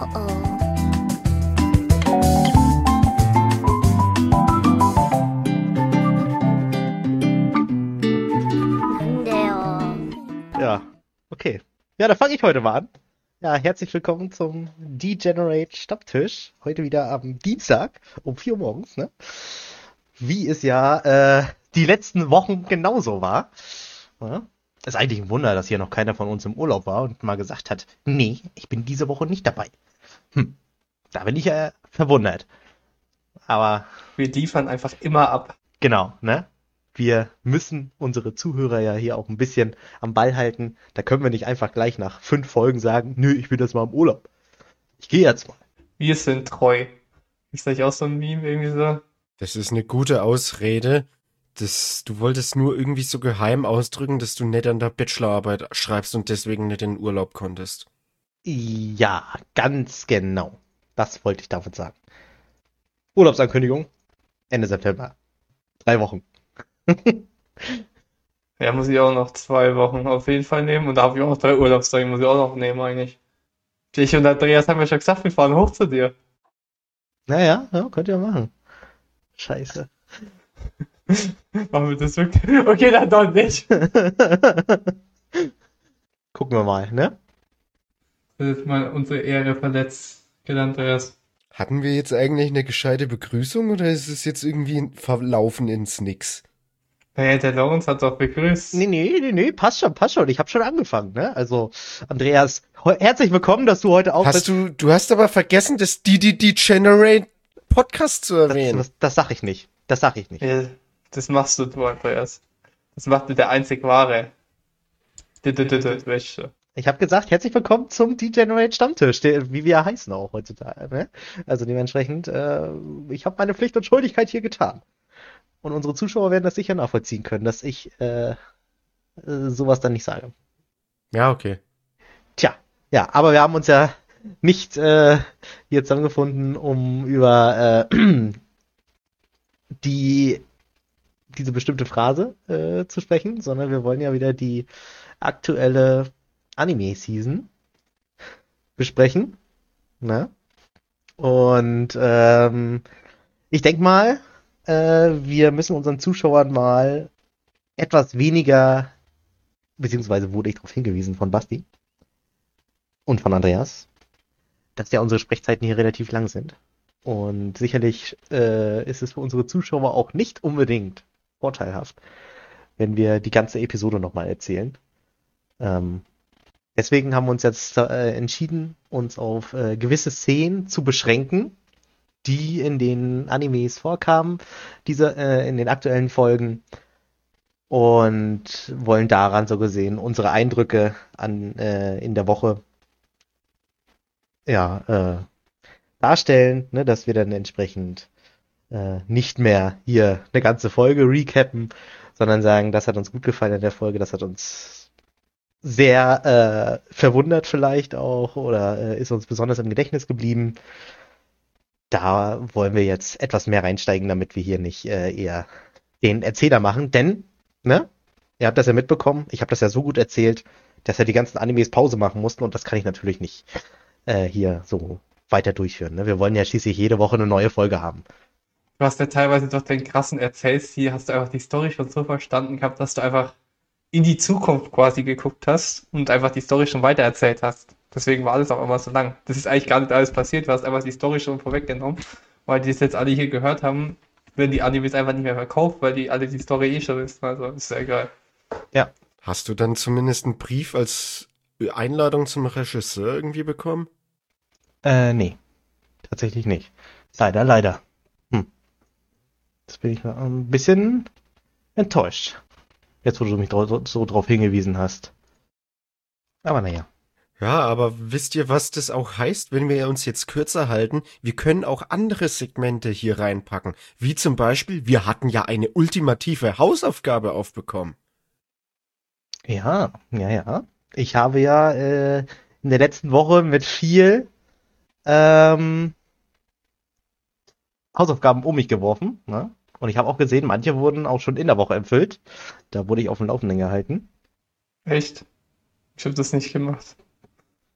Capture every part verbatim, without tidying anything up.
Oh oh. 난데요. Ja, okay. Ja, da fange ich heute mal an. Ja, herzlich willkommen zum Degenerate Stammtisch. Heute wieder am Dienstag um vier Uhr morgens, ne? Wie es ja äh, die letzten Wochen genauso war. Ja? Ist eigentlich ein Wunder, dass hier noch keiner von uns im Urlaub war und mal gesagt hat, nee, ich bin diese Woche nicht dabei. Hm, da bin ich äh, verwundert. Aber Wir liefern einfach immer ab. genau, ne? Wir müssen unsere Zuhörer ja hier auch ein bisschen am Ball halten. Da können wir nicht einfach gleich nach fünf Folgen sagen, nö, ich bin jetzt mal im Urlaub. Ich gehe jetzt mal. Wir sind treu. Ist das nicht auch so ein Meme irgendwie so? Das ist eine gute Ausrede. Das, du wolltest nur irgendwie so geheim ausdrücken, dass du nicht an der Bachelorarbeit schreibst und deswegen nicht in den Urlaub konntest. Ja, ganz genau. Das wollte ich damit sagen. Urlaubsankündigung, Ende September. Drei Wochen. Ja, muss ich auch noch zwei Wochen auf jeden Fall nehmen. Und da habe ich auch noch drei Urlaubstage, muss ich auch noch nehmen eigentlich. Ich und Andreas haben ja schon gesagt, wir fahren hoch zu dir. Naja, ja, könnt ihr machen. Scheiße. Machen wir das wirklich? Okay, dann doch nicht. Gucken wir mal, ne? Das ist mal unsere Ehre verletzt, geht Andreas. Hatten wir jetzt eigentlich eine gescheite Begrüßung oder ist es jetzt irgendwie verlaufen ins Nix? Naja, der Lawrence hat doch begrüßt. Nee, nee, nee, nee, passt schon, passt schon. Ich habe schon angefangen, ne? Also, Andreas, he- herzlich willkommen, dass du heute auch Hast du, du hast aber vergessen, das D D Degenerate Podcast zu erwähnen. Das, das, das sag ich nicht. Das sag ich nicht. Ja, das machst du, du, Andreas. Das macht dir der einzig wahre. Wäsche. Ich habe gesagt, herzlich willkommen zum Degenerate Stammtisch, der, wie wir heißen auch heutzutage. Ne? Also dementsprechend, äh, ich habe meine Pflicht und Schuldigkeit hier getan. Und unsere Zuschauer werden das sicher nachvollziehen können, dass ich äh, äh, sowas dann nicht sage. Ja, okay. Tja, ja, aber wir haben uns ja nicht äh, hier zusammengefunden, um über äh, die diese bestimmte Phrase äh, zu sprechen, sondern wir wollen ja wieder die aktuelle Anime-Season besprechen. Ne? Und ähm, ich denke mal, äh, wir müssen unseren Zuschauern mal etwas weniger, beziehungsweise wurde ich darauf hingewiesen von Basti und von Andreas, dass ja unsere Sprechzeiten hier relativ lang sind. Und sicherlich äh, ist es für unsere Zuschauer auch nicht unbedingt vorteilhaft, wenn wir die ganze Episode nochmal erzählen. Ähm, deswegen haben wir uns jetzt äh, entschieden, uns auf äh, gewisse Szenen zu beschränken, die in den Animes vorkamen, diese äh, in den aktuellen Folgen, und wollen daran so gesehen unsere Eindrücke an äh, in der Woche ja äh, darstellen, ne, dass wir dann entsprechend äh, nicht mehr hier eine ganze Folge recappen, sondern sagen, das hat uns gut gefallen in der Folge, das hat uns sehr äh, verwundert vielleicht auch oder äh, ist uns besonders im Gedächtnis geblieben. Da wollen wir jetzt etwas mehr reinsteigen, damit wir hier nicht äh, eher den Erzähler machen, denn, ne, ihr habt das ja mitbekommen, ich habe das ja so gut erzählt, dass ja die ganzen Animes Pause machen mussten und das kann ich natürlich nicht äh, hier so weiter durchführen. Ne? Wir wollen ja schließlich jede Woche eine neue Folge haben. Du hast ja teilweise durch den krassen Erzählstil, hast du einfach die Story schon so verstanden gehabt, dass du einfach in die Zukunft quasi geguckt hast und einfach die Story schon weitererzählt hast. Deswegen war alles auch immer so lang. Das ist eigentlich gar nicht alles passiert, du hast einfach die Story schon vorweggenommen, weil die es jetzt alle hier gehört haben, werden die Animes einfach nicht mehr verkauft, weil die alle die Story eh schon wissen. Also ist ja egal. Ja. Hast du dann zumindest einen Brief als Einladung zum Regisseur irgendwie bekommen? Äh, nee. Tatsächlich nicht. Leider, leider. Hm. Jetzt bin ich mal ein bisschen enttäuscht. Jetzt, wo du mich dra- so drauf hingewiesen hast. Aber naja. Ja, aber wisst ihr, was das auch heißt, wenn wir uns jetzt kürzer halten? Wir können auch andere Segmente hier reinpacken. Wie zum Beispiel, wir hatten ja eine ultimative Hausaufgabe aufbekommen. Ja, ja, ja. Ich habe ja äh, in der letzten Woche mit viel ähm, Hausaufgaben um mich geworfen. Ne? Und ich habe auch gesehen, manche wurden auch schon in der Woche erfüllt. Da wurde ich auf dem Laufenden gehalten. Echt? Ich habe das nicht gemacht.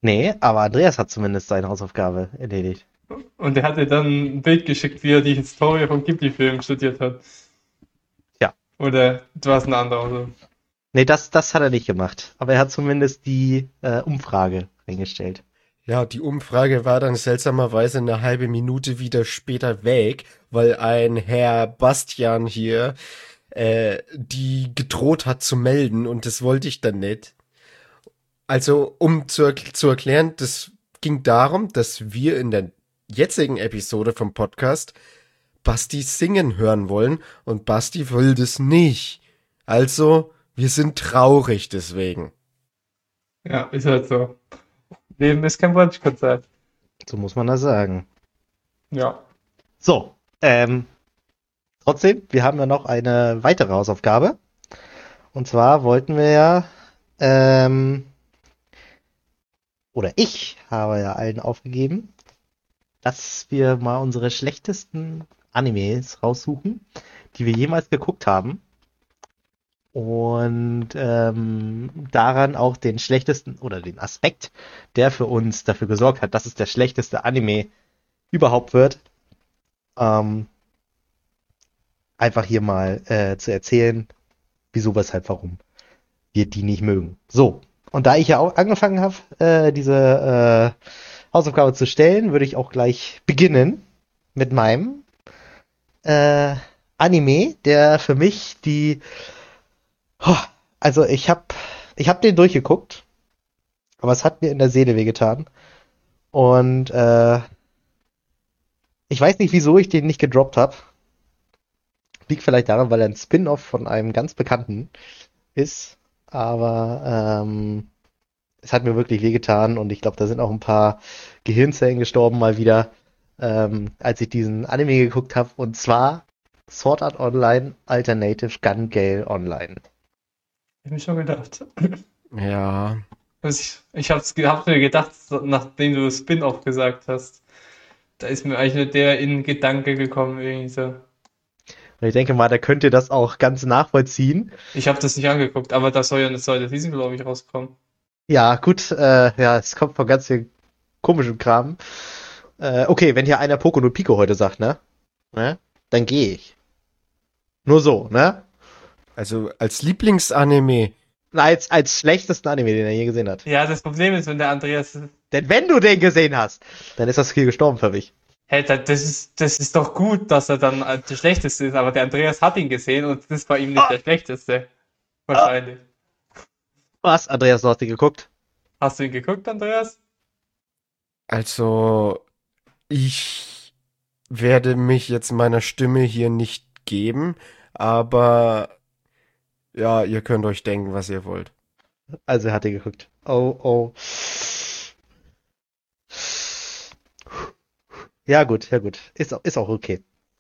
Nee, aber Andreas hat zumindest seine Hausaufgabe erledigt. Und er hat dir dann ein Bild geschickt, wie er die Historie vom Ghibli-Film studiert hat. Ja. Oder du hast eine andere. Also. Nee, das, das hat er nicht gemacht. Aber er hat zumindest die äh, Umfrage eingestellt. Ja, die Umfrage war dann seltsamerweise eine halbe Minute wieder später weg, weil ein Herr Bastian hier äh, die gedroht hat zu melden und das wollte ich dann nicht. Also, um zu, erk- zu erklären, das ging darum, dass wir in der jetzigen Episode vom Podcast Basti singen hören wollen und Basti will das nicht. Also, wir sind traurig deswegen. Ja, ist halt so. Leben ist kein Wunschkonzert. So muss man das sagen. Ja. So, ähm, trotzdem, wir haben ja noch eine weitere Hausaufgabe. Und zwar wollten wir ja, ähm, oder ich habe ja allen aufgegeben, dass wir mal unsere schlechtesten Animes raussuchen, die wir jemals geguckt haben. Und ähm, daran auch den schlechtesten oder den Aspekt, der für uns dafür gesorgt hat, dass es der schlechteste Anime überhaupt wird, ähm, einfach hier mal äh, zu erzählen, wieso, weshalb, warum wir die nicht mögen. So, und da ich ja auch angefangen habe, äh, diese äh, Hausaufgabe zu stellen, würde ich auch gleich beginnen mit meinem äh, Anime, der für mich die Oh, also ich hab, ich hab den durchgeguckt, aber es hat mir in der Seele wehgetan. Und äh, ich weiß nicht, wieso ich den nicht gedroppt habe. Liegt vielleicht daran, weil er ein Spin-off von einem ganz Bekannten ist. Aber ähm, es hat mir wirklich wehgetan und ich glaube, da sind auch ein paar Gehirnzellen gestorben mal wieder, ähm, als ich diesen Anime geguckt habe. Und zwar Sword Art Online Alternative Gun Gale Online. Hab ich mir schon gedacht. Ja, Also ich, ich hab's, ge- hab mir gedacht, so- nachdem du Spin-off gesagt hast, da ist mir eigentlich nur der in Gedanke gekommen, irgendwie so. Und ich denke mal, da könnt ihr das auch ganz nachvollziehen. Ich habe das nicht angeguckt, aber da soll ja eine zweite Season, glaube ich, rauskommen. Ja, gut, äh, ja, es kommt von ganz viel komischem Kram. Äh, okay, wenn hier einer Poco no Pico heute sagt, ne? Ne? Dann gehe ich. Nur so, ne? also als Lieblingsanime, Als, als schlechtesten Anime, den er je gesehen hat. Ja, das Problem ist, wenn der Andreas, Denn wenn du den gesehen hast, dann ist das Skill gestorben für mich. hey, da- das ist, das ist doch gut, dass er dann äh, der Schlechteste ist, aber der Andreas hat ihn gesehen und das war ihm nicht der Schlechteste. Wahrscheinlich. Was? Andreas, du hast den geguckt? Hast du ihn geguckt, Andreas? also ich werde mich jetzt meiner Stimme hier nicht geben, aber ja, ihr könnt euch denken, was ihr wollt. Also er hat den geguckt. Oh, oh. Ja, gut, ja, gut. Ist, auch- ist auch okay.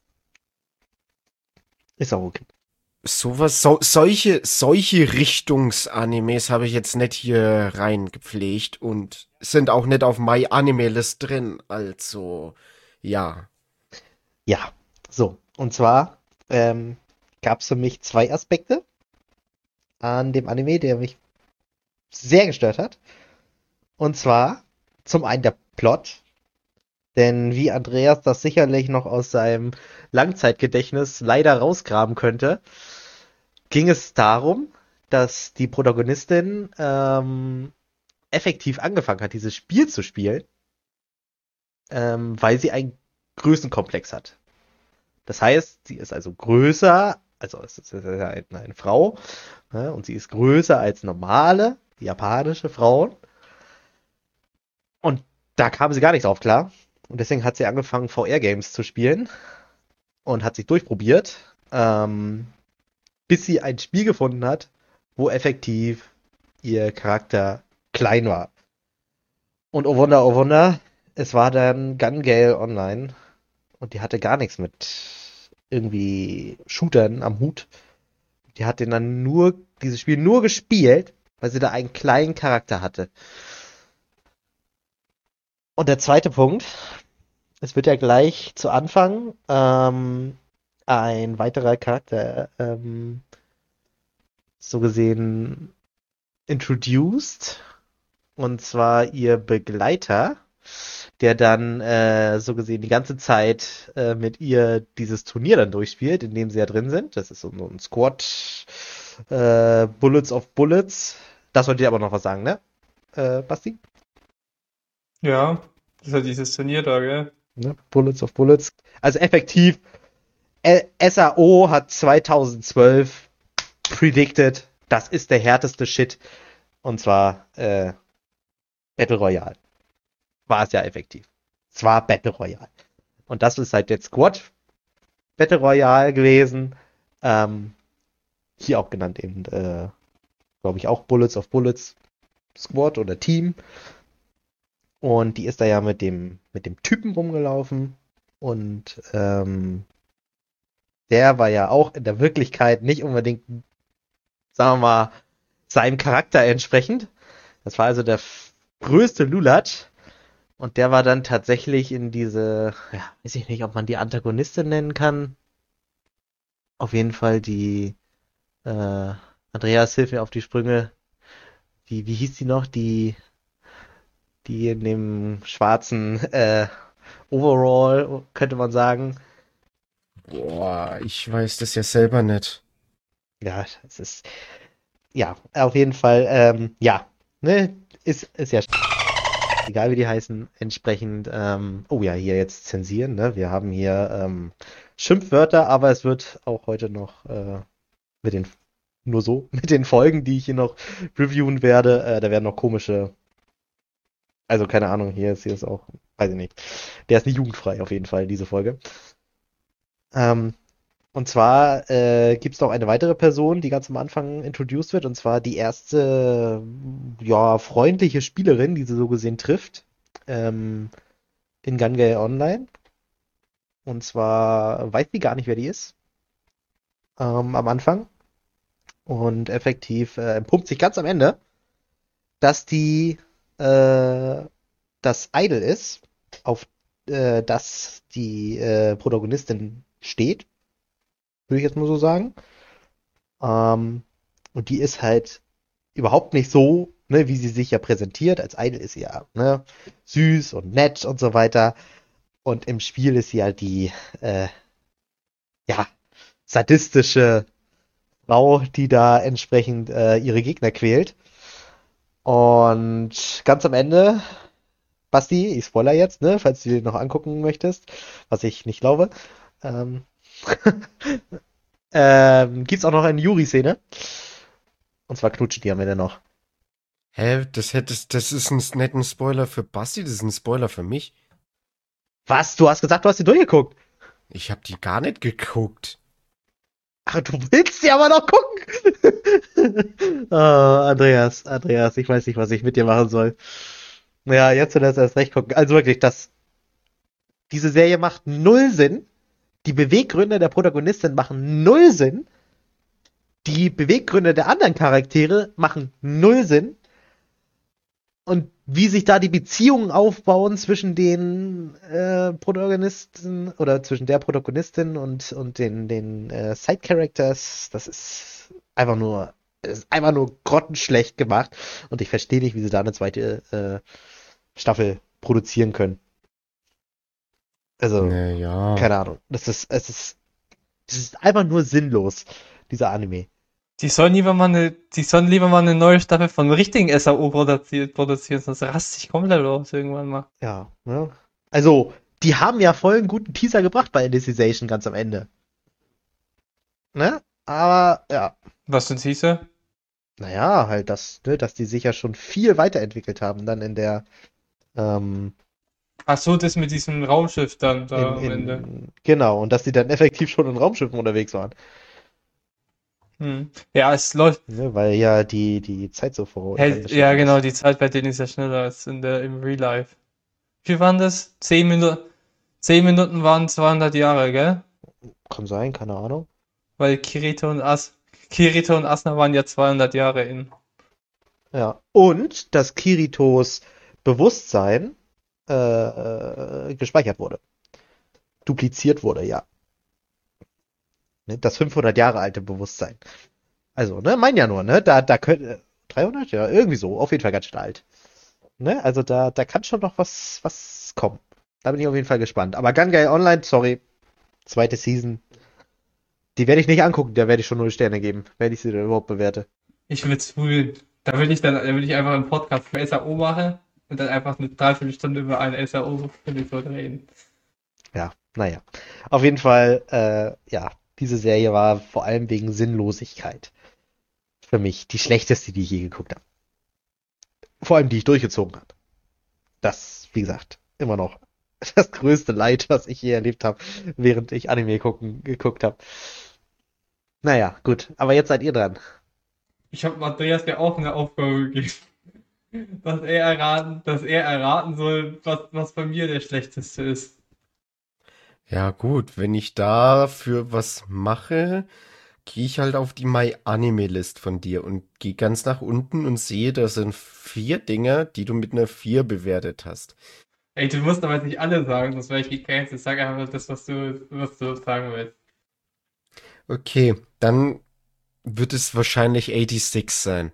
Ist auch okay. Sowas, so, solche, solche Richtungsanimes habe ich jetzt nicht hier reingepflegt und sind auch nicht auf My Anime List drin, also ja. Ja, so. Und zwar ähm, gab es für mich zwei Aspekte an dem Anime, der mich sehr gestört hat. Und zwar zum einen der Plot. Denn wie Andreas das sicherlich noch aus seinem Langzeitgedächtnis leider rausgraben könnte, ging es darum, dass die Protagonistin ähm, effektiv angefangen hat, dieses Spiel zu spielen, ähm, weil sie einen Größenkomplex hat. Das heißt, sie ist also größer, also es ist ja eine, eine Frau, ne, und sie ist größer als normale japanische Frauen. Und da kam sie gar nicht drauf klar. Und deswegen hat sie angefangen, V R-Games zu spielen und hat sich durchprobiert, ähm, bis sie ein Spiel gefunden hat, wo effektiv ihr Charakter klein war. Und oh Wunder, oh Wunder, es war dann Gun Gale Online und die hatte gar nichts mit irgendwie Shootern am Hut. Die hat den dann nur, dieses Spiel nur gespielt, weil sie da einen kleinen Charakter hatte. Und der zweite Punkt, es wird ja gleich zu Anfang ähm, ein weiterer Charakter ähm, so gesehen introduced. Und zwar ihr Begleiter, der dann äh, so gesehen die ganze Zeit äh, mit ihr dieses Turnier dann durchspielt, in dem sie ja drin sind. Das ist so so ein Squad, äh, Bullets of Bullets. Das wollte ich aber noch was sagen, ne? Äh, Basti? Ja, das ist ja dieses Turnier da, gell? Ne? Bullets of Bullets. Also effektiv, äh, S A O hat zweitausendzwölf predicted, das ist der härteste Shit. Und zwar äh, Battle Royale. War es ja effektiv. Es war Battle Royale. Und das ist halt jetzt Squad Battle Royale gewesen. Ähm, hier auch genannt eben, äh, glaube ich, auch Bullets of Bullets Squad oder Team. Und die ist da ja mit dem, mit dem Typen rumgelaufen. Und ähm, der war ja auch in der Wirklichkeit nicht unbedingt, sagen wir mal, seinem Charakter entsprechend. Das war also der f- größte Lulatsch. Und der war dann tatsächlich in diese, ja, weiß ich nicht, ob man die Antagonistin nennen kann. Auf jeden Fall die, äh, Andreas, hilf mir auf die Sprünge. Die, wie hieß die noch? Die, die in dem schwarzen, äh, Overall, könnte man sagen. Boah, ich weiß das ja selber nicht. Ja, es ist, ja, auf jeden Fall, ähm, ja, ne, ist, ist ja egal wie die heißen, entsprechend, ähm, oh ja, hier jetzt zensieren, ne? Wir haben hier ähm, Schimpfwörter, aber es wird auch heute noch äh, mit den, nur so, mit den Folgen, die ich hier noch reviewen werde, äh, da werden noch komische, also keine Ahnung, hier ist, hier ist auch, weiß ich nicht, der ist nicht jugendfrei auf jeden Fall, diese Folge. Ähm, und zwar äh, gibt es noch eine weitere Person, die ganz am Anfang introduced wird, und zwar die erste, ja, freundliche Spielerin, die sie so gesehen trifft, ähm, in Gun Online. Und zwar weiß sie gar nicht, wer die ist, ähm, am Anfang. Und effektiv äh, entpuppt sich ganz am Ende, dass die äh, das Idol ist, auf äh, das die äh, Protagonistin steht, würde ich jetzt mal so sagen. Ähm, und die ist halt überhaupt nicht so, ne, wie sie sich ja präsentiert. Als Idol ist sie ja, ne, süß und nett und so weiter. Und im Spiel ist sie halt die, äh, ja, sadistische Frau, die da entsprechend äh, ihre Gegner quält. Und ganz am Ende, Basti, ich spoiler jetzt, ne, falls du dir noch angucken möchtest, was ich nicht glaube, ähm, ähm, gibt's auch noch eine Yuri-Szene. Und zwar knutschen die am Ende noch. Hä, das hättest, das ist ein netten Spoiler für Basti, das ist ein Spoiler für mich. Was? Du hast gesagt, du hast sie durchgeguckt. Ich hab die gar nicht geguckt. Ach, du willst sie aber noch gucken. Oh, Andreas, Andreas, ich weiß nicht, was ich mit dir machen soll. Ja, jetzt wird das erst recht gucken. Also wirklich, das, diese Serie macht null Sinn. Die Beweggründe der Protagonistin machen null Sinn. Die Beweggründe der anderen Charaktere machen null Sinn. Und wie sich da die Beziehungen aufbauen zwischen den äh, Protagonisten oder zwischen der Protagonistin und, und den, den äh, Side-Characters, das ist einfach nur, das ist einfach nur grottenschlecht gemacht. Und ich verstehe nicht, wie sie da eine zweite äh, Staffel produzieren können. Also, Naja. keine Ahnung. Das ist, es ist, das ist einfach nur sinnlos, dieser Anime. Die sollen lieber mal eine, die sollen lieber mal eine neue Staffel von richtigen S A O produzieren, produzieren, sonst rast ich komplett los irgendwann mal. Ja, ne? Also, die haben ja voll einen guten Teaser gebracht bei Alicization ganz am Ende. Ne? Aber, ja. Was denn hieße? Naja, halt das, ne, dass die sich ja schon viel weiterentwickelt haben dann in der, ähm, Ach so, das mit diesem Raumschiff dann da in, am Ende. in, genau, und dass die dann effektiv schon in Raumschiffen unterwegs waren. Hm. Ja, es läuft. Ne? Weil ja die, die Zeit so vor. Hält, ja, genau, die Zeit bei denen ist ja schneller als in der, im Real Life. Wie viel waren das? Zehn Minuten, zehn Minuten waren zweihundert Jahre, gell? Kann sein, keine Ahnung. Weil Kirito und As, Kirito und Asuna waren ja zweihundert Jahre in. Ja. Und dass Kiritos Bewusstsein äh, äh, gespeichert wurde. Dupliziert wurde, ja. Ne, das fünfhundert Jahre alte Bewusstsein. Also, ne, mein ja nur, ne, da, da könnte, dreihundert? Ja, irgendwie so, auf jeden Fall ganz schön alt. ne, also da, da kann schon noch was, was kommen. Da bin ich auf jeden Fall gespannt. Aber Gun Guy Online, sorry, zweite Season, die werde ich nicht angucken, da werde ich schon null Sterne geben, wenn ich sie denn überhaupt bewerte. Ich würde es fühlen. Da würde ich dann, da würde ich einfach einen Podcast für S A O machen und dann einfach eine Dreiviertelstunde über eine S A O-Episode reden. Ja, naja. Auf jeden Fall, äh, ja, diese Serie war vor allem wegen Sinnlosigkeit für mich die schlechteste, die ich je geguckt habe. Vor allem, die ich durchgezogen habe. Das, wie gesagt, immer noch das größte Leid, was ich je erlebt habe, während ich Anime gucken, geguckt habe. Naja, gut, aber jetzt seid ihr dran. Ich habe Andreas ja auch eine Aufgabe gegeben, dass er erraten, dass er erraten soll, was, was bei mir der schlechteste ist. Ja gut, wenn ich dafür was mache, gehe ich halt auf die My Anime List von dir und gehe ganz nach unten und sehe, da sind vier Dinger, die du mit einer vier bewertet hast. Ey, du musst aber jetzt nicht alle sagen, sonst wäre ich gecancelt. Sag einfach das, was du, was du sagen willst. Okay, dann wird es wahrscheinlich sechsundachtzig sein.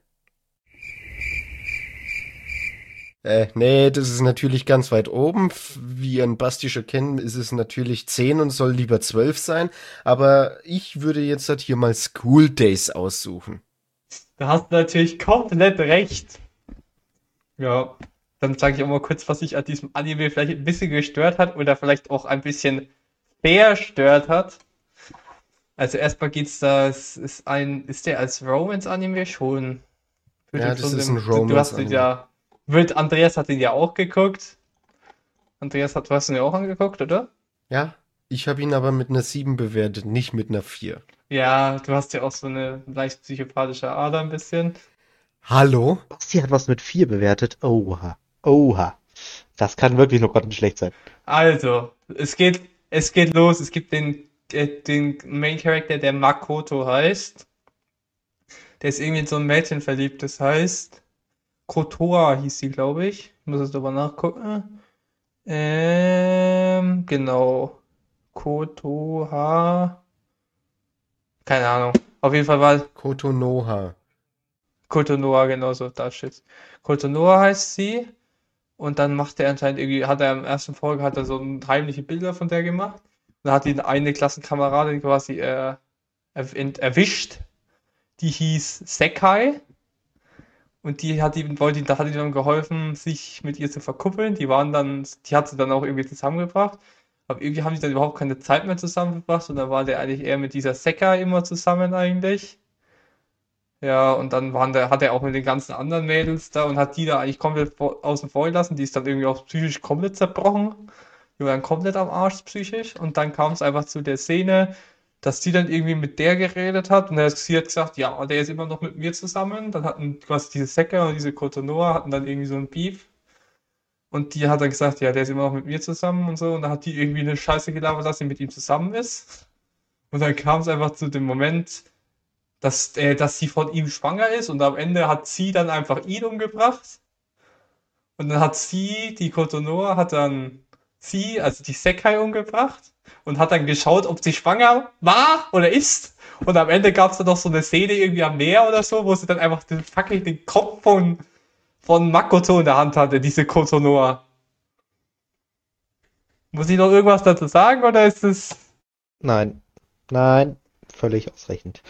Äh, nee, das ist natürlich ganz weit oben. F- Wie ihr ein Basti schon kennt, ist es natürlich zehn und soll lieber zwölf sein. Aber ich würde jetzt halt hier mal School Days aussuchen. Da hast du natürlich komplett recht. Ja, dann sage ich auch mal kurz, was sich an diesem Anime vielleicht ein bisschen gestört hat oder vielleicht auch ein bisschen verstört hat. Also erstmal geht's da, es ist ein, ist der als Romance-Anime schon? Würde Ja, ich das schon ist dem- ein du, du hast den Romance-Anime. ja, wird, Andreas hat den ja auch geguckt. Andreas hat, du hast ihn ja auch angeguckt, oder? Ja, ich habe ihn aber mit einer sieben bewertet, nicht mit einer vier. Ja, du hast ja auch so eine leicht psychopathische Ader ein bisschen. Hallo? Basti hat was mit vier bewertet. Oha. Oha. Das kann wirklich nur grottenschlecht sein. Also, es geht, es geht los. Es gibt den, äh, den Main Character, der Makoto heißt. Der ist irgendwie in so ein Mädchen verliebt. Das heißt, Kotoa hieß sie, glaube ich. Ich muss jetzt aber nachgucken. Ähm, genau. Kotoha. Keine Ahnung. Auf jeden Fall war Kotonoha. Kotonoha genauso, da steht's. Kotonoha heißt sie. Und dann macht er anscheinend irgendwie, hat er im ersten Folge, hat er so ein heimliche Bilder von der gemacht. Und dann hat ihn eine Klassenkameradin quasi äh, er, erwischt. Die hieß Sekai. Und die hat ihm, wollte ihm, da hat ihm dann geholfen, sich mit ihr zu verkuppeln. Die waren dann, die hat sie dann auch irgendwie zusammengebracht. Aber irgendwie haben die dann überhaupt keine Zeit mehr zusammengebracht. Und dann war der eigentlich eher mit dieser Sekai immer zusammen eigentlich. Ja, und dann waren der, hat er auch mit den ganzen anderen Mädels da und hat die da eigentlich komplett vor, außen vor gelassen. Die ist dann irgendwie auch psychisch komplett zerbrochen. Die war dann komplett am Arsch psychisch. Und dann kam es einfach zu der Szene, dass die dann irgendwie mit der geredet hat. Und er, sie hat gesagt, ja, der ist immer noch mit mir zusammen. Dann hatten quasi diese Sekka und diese Kotonoa hatten dann irgendwie so ein Beef. Und die hat dann gesagt, ja, der ist immer noch mit mir zusammen und so. Und dann hat die irgendwie eine Scheiße gelabert, dass sie mit ihm zusammen ist. Und dann kam es einfach zu dem Moment, dass, äh, dass sie von ihm schwanger ist und am Ende hat sie dann einfach ihn umgebracht. Und dann hat sie, die Kotonoa, hat dann sie, also die Sekai, umgebracht und hat dann geschaut, ob sie schwanger war oder ist. Und am Ende gab es dann noch so eine Szene irgendwie am Meer oder so, wo sie dann einfach den fucking den Kopf von, von Makoto in der Hand hatte, diese Kotonoa. Muss ich noch irgendwas dazu sagen oder ist es... Nein. Nein. Völlig ausreichend.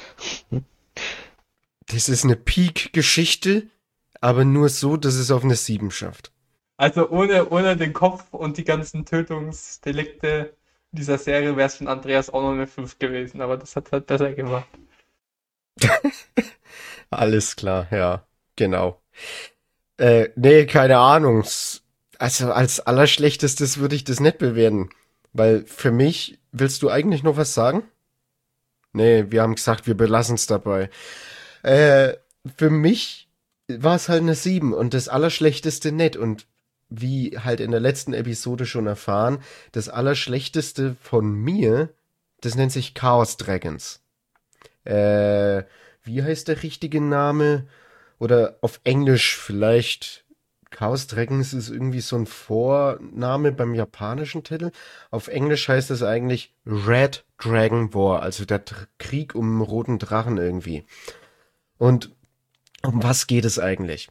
Das ist eine Peak-Geschichte, aber nur so, dass es auf eine sieben schafft. Also ohne, ohne den Kopf und die ganzen Tötungsdelikte dieser Serie wäre es von Andreas auch noch eine fünf gewesen, aber das hat halt besser gemacht. Alles klar, ja, genau. Äh, nee, keine Ahnung. S- Also als Allerschlechtestes würde ich das nicht bewerten. Weil für mich, willst du eigentlich noch was sagen? Nee, wir haben gesagt, wir belassen es dabei. Äh, für mich war es halt eine sieben und das Allerschlechteste nicht. Und wie halt in der letzten Episode schon erfahren, das Allerschlechteste von mir, das nennt sich Chaos Dragons. Äh, wie heißt der richtige Name? Oder auf Englisch vielleicht. Chaos Dragons ist irgendwie so ein Vorname beim japanischen Titel. Auf Englisch heißt es eigentlich Red Dragon War, also der Dr- Krieg um den roten Drachen irgendwie. Und um was geht es eigentlich?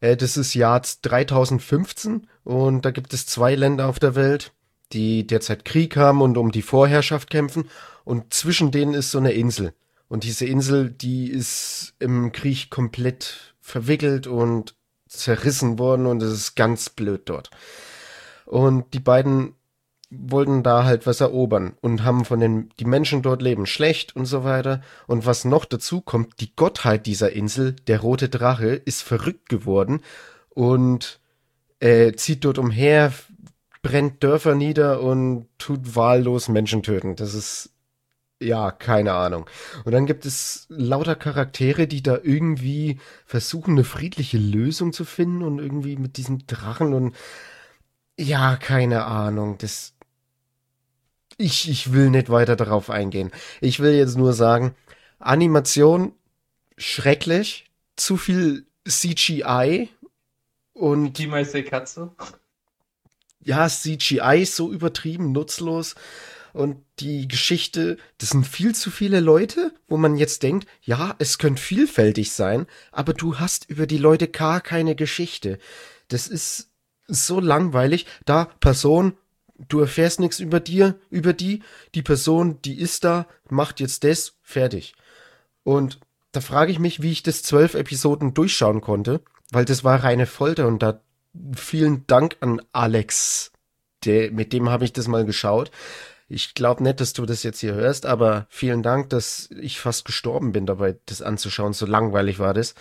Äh, das ist Jahr dreitausendfünfzehn und da gibt es zwei Länder auf der Welt, die derzeit Krieg haben und um die Vorherrschaft kämpfen. Und zwischen denen ist so eine Insel. Und diese Insel, die ist im Krieg komplett verwickelt und zerrissen worden und es ist ganz blöd dort. Und die beiden wollten da halt was erobern und haben von den, die Menschen dort leben schlecht und so weiter. Und was noch dazu kommt, die Gottheit dieser Insel, der rote Drache, ist verrückt geworden und äh, zieht dort umher, brennt Dörfer nieder und tut wahllos Menschen töten. Das ist, ja, keine Ahnung. Und dann gibt es lauter Charaktere, die da irgendwie versuchen, eine friedliche Lösung zu finden und irgendwie mit diesem Drachen und ja, keine Ahnung. Das ich, ich will nicht weiter darauf eingehen. Ich will jetzt nur sagen, Animation schrecklich, zu viel C G I und Die meiste Katze. ja, C G I ist so übertrieben, nutzlos. Und die Geschichte, das sind viel zu viele Leute, wo man jetzt denkt, ja, es könnte vielfältig sein, aber du hast über die Leute gar keine Geschichte. Das ist so langweilig. Da, Person, du erfährst nichts über dir, über die. Die Person, die ist da, macht jetzt das, fertig. Und da frage ich mich, wie ich das zwölf Episoden durchschauen konnte, weil das war reine Folter und da vielen Dank an Alex, der, mit dem habe ich das mal geschaut. Ich glaube nicht, dass du das jetzt hier hörst, aber vielen Dank, dass ich fast gestorben bin dabei, das anzuschauen. So langweilig war das.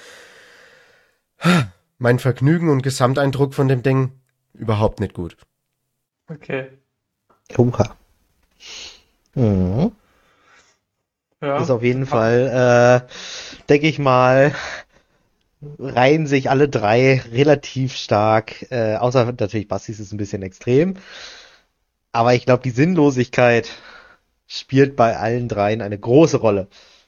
Mein Vergnügen und Gesamteindruck von dem Ding überhaupt nicht gut. Okay. Oha. Mhm. Ja. Ist auf jeden Fall, äh, denke ich mal, reihen sich alle drei relativ stark, äh, außer natürlich Bastis ist ein bisschen extrem. Aber ich glaube, die Sinnlosigkeit spielt bei allen dreien eine große Rolle.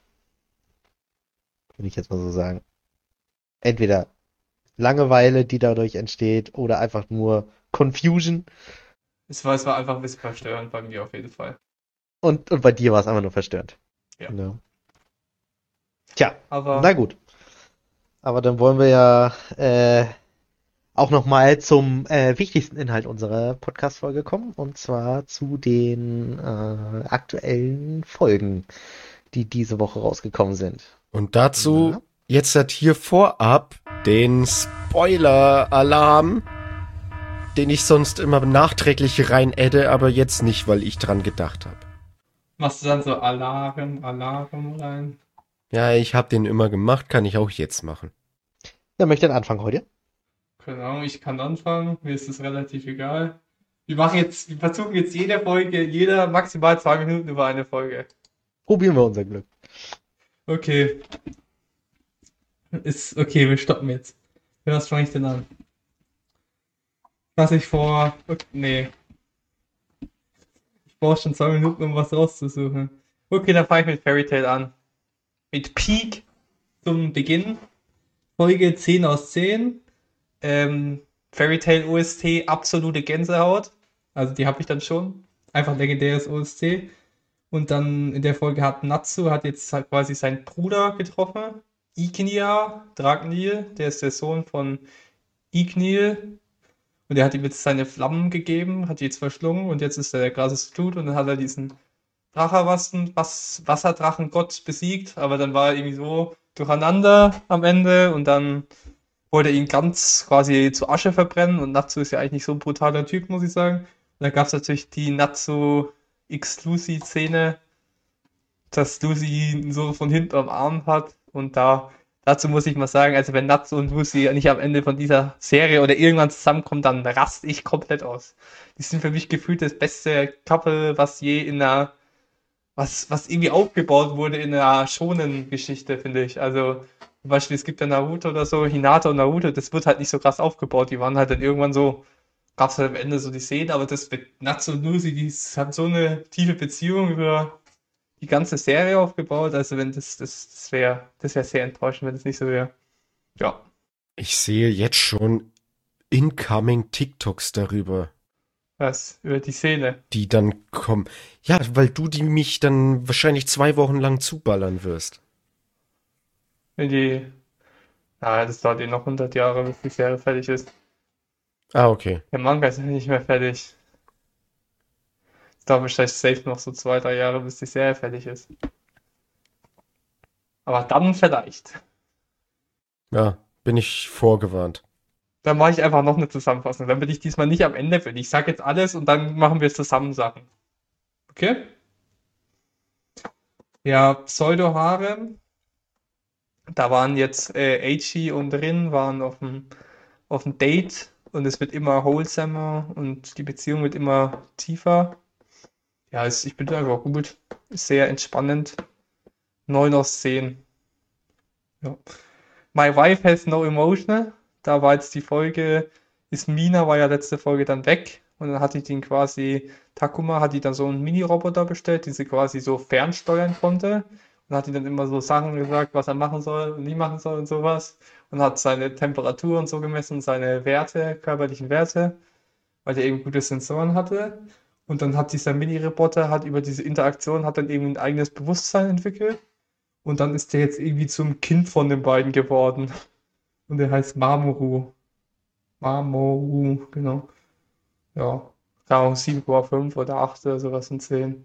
Würde ich jetzt mal so sagen. Entweder Langeweile, die dadurch entsteht, oder einfach nur Confusion. Es war, es war einfach ein bisschen verstörend bei mir auf jeden Fall. Und, und bei dir war es einfach nur verstörend. Ja. Genau. Tja, Aber na gut. Aber dann wollen wir ja äh, auch nochmal zum äh, wichtigsten Inhalt unserer Podcast-Folge kommen. Und zwar zu den äh, aktuellen Folgen, die diese Woche rausgekommen sind. Und dazu Ja. jetzt hat hier vorab den Spoiler-Alarm, den ich sonst immer nachträglich rein adde, aber jetzt nicht, weil ich dran gedacht habe. machst du dann so Alarm, Alarm rein? Ja, ich habe den immer gemacht, kann ich auch jetzt machen. Wer möchte denn anfangen heute? Keine Ahnung, ich kann anfangen, mir ist es relativ egal. Wir machen jetzt, wir versuchen jetzt jede Folge, jeder maximal zwei Minuten über eine Folge. Probieren wir unser Glück. Okay. Ist, okay, wir stoppen jetzt. Für was fange ich denn an? Was ich vor, okay, nee. Ich brauche schon zwei Minuten, um was rauszusuchen. Okay, dann fange ich mit Fairy Tail an. Mit Peak zum Beginn. Folge zehn aus zehn. Ähm, Fairy Tail O S T, absolute Gänsehaut. Also die habe ich dann schon. Einfach legendäres O S T. Und dann in der Folge hat Natsu hat jetzt halt quasi seinen Bruder getroffen. Ignea, Dragneel, der ist der Sohn von Igneel. Und der hat ihm jetzt seine Flammen gegeben, hat die jetzt verschlungen und jetzt ist er der krasseste Dude und dann hat er diesen Dracherwassen, Was Wasserdrachengott besiegt, aber dann war er irgendwie so durcheinander am Ende und dann wollte er ihn ganz quasi zu Asche verbrennen und Natsu ist ja eigentlich nicht so ein brutaler Typ, muss ich sagen. Und dann gab es natürlich die Natsu x Lucy-Szene, dass Lucy ihn so von hinten am Arm hat und da dazu muss ich mal sagen, also wenn Natsu und Lucy nicht am Ende von dieser Serie oder irgendwann zusammenkommen, dann raste ich komplett aus. Die sind für mich gefühlt das beste Couple, was je in einer, was, was irgendwie aufgebaut wurde in einer Shonen-Geschichte, finde ich. Also zum Beispiel, es gibt ja Naruto oder so, Hinata und Naruto, das wird halt nicht so krass aufgebaut. Die waren halt dann irgendwann so, gab es halt am Ende so die Szenen, aber das mit Natsu und Lucy, die haben so eine tiefe Beziehung über die ganze Serie aufgebaut. Also wenn das, das, das wäre, das wäre sehr enttäuschend, wenn das nicht so wäre. Ja. Ich sehe jetzt schon incoming TikToks darüber, Was? Über die Szene. die dann kommen. Ja, weil du die mich dann wahrscheinlich zwei Wochen lang zuballern wirst. Wenn die. Ja, das dauert eh noch hundert Jahre, bis die Serie fertig ist. Ah, okay. Der Manga ist ja nicht mehr fertig. Es dauert wahrscheinlich safe noch so zwei, drei Jahre, bis die Serie fertig ist. Aber dann vielleicht. Ja, bin ich vorgewarnt. Dann mache ich einfach noch eine Zusammenfassung. Dann bin ich diesmal nicht am Ende bin. Ich sage jetzt alles und dann machen wir zusammen Sachen. Okay? Ja, Pseudo-Harem. Da waren jetzt äh, Eiichi und Rin waren auf dem, auf dem Date und es wird immer wholesomer und die Beziehung wird immer tiefer. Ja, es, ich bin einfach gut. Ist sehr entspannend. neun aus zehn. Ja. My Wife Has No Emotional. Da war jetzt die Folge, ist Mina, war ja letzte Folge dann weg. Und dann hatte ich den quasi, Takuma hat die dann so einen Mini-Roboter bestellt, die sie quasi so fernsteuern konnte. Und hat die dann immer so Sachen gesagt, was er machen soll und nie machen soll und sowas. Und hat seine Temperatur und so gemessen, seine Werte, körperlichen Werte, weil der eben gute Sensoren hatte. Und dann hat dieser Mini-Roboter, hat über diese Interaktion, hat dann eben ein eigenes Bewusstsein entwickelt. Und dann ist der jetzt irgendwie zum Kind von den beiden geworden. Und der heißt Mamoru. Mamoru, genau. Ja, keine Ahnung, sieben Komma fünf oder acht oder sowas in zehn.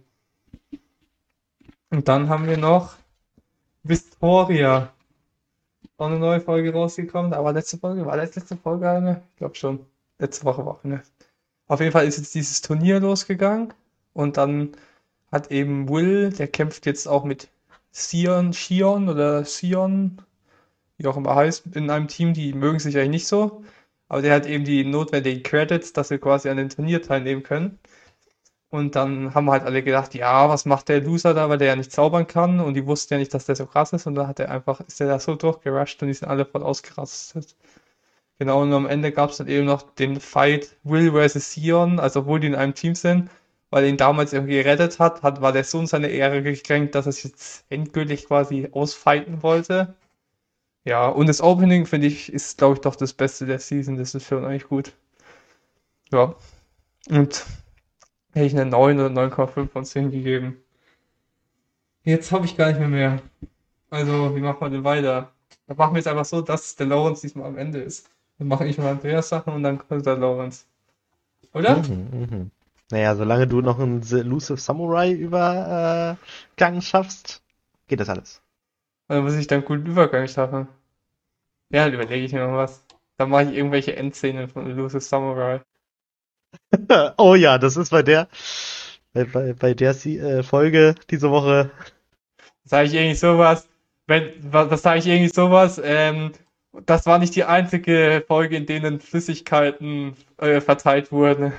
Und dann haben wir noch Vistoria. Auch eine neue Folge rausgekommen. Aber letzte Folge, war das letzte Folge eine? Ich glaube schon. Letzte Woche war eine. Auf jeden Fall ist jetzt dieses Turnier losgegangen. Und dann hat eben Will, der kämpft jetzt auch mit Sion, Shion oder Sion, wie auch immer heißt, in einem Team, die mögen sich eigentlich nicht so. Aber der hat eben die notwendigen Credits, dass wir quasi an dem Turnier teilnehmen können. Und dann haben wir halt alle gedacht, ja, was macht der Loser da, weil der ja nicht zaubern kann. Und die wussten ja nicht, dass der so krass ist. Und dann hat er einfach, ist der da so durchgerusht und die sind alle voll ausgerastet. Genau, und am Ende gab es dann eben noch den Fight Will versus Sion, also obwohl die in einem Team sind, weil er ihn damals irgendwie gerettet hat, hat, war der Sohn seine Ehre gekränkt, dass er sich jetzt endgültig quasi ausfighten wollte. Ja, und das Opening, finde ich, ist, glaube ich, doch das Beste der Season. Das ist schon eigentlich gut. Ja. Und hätte ich eine neun oder neun Komma fünf von zehn gegeben. Jetzt habe ich gar nicht mehr mehr. Also, wie machen wir denn weiter? Dann machen wir jetzt einfach so, dass der Lawrence diesmal am Ende ist. Dann mache ich mal Andreas Sachen und dann kommt der Lawrence. Oder? Mhm, mhm. Naja, solange du noch einen The Elusive Samurai Übergang schaffst, geht das alles. Oder muss ich dann einen guten Übergang schaffen? Ja, dann überlege ich mir noch was. Dann mache ich irgendwelche Endszenen von Elusive Samurai. Oh ja, das ist bei der bei, bei, bei der Sie- äh, Folge diese Woche. Sage ich irgendwie sowas? Wenn, was, was sage ich irgendwie sowas? Ähm, das war nicht die einzige Folge, in denen Flüssigkeiten äh, verteilt wurden.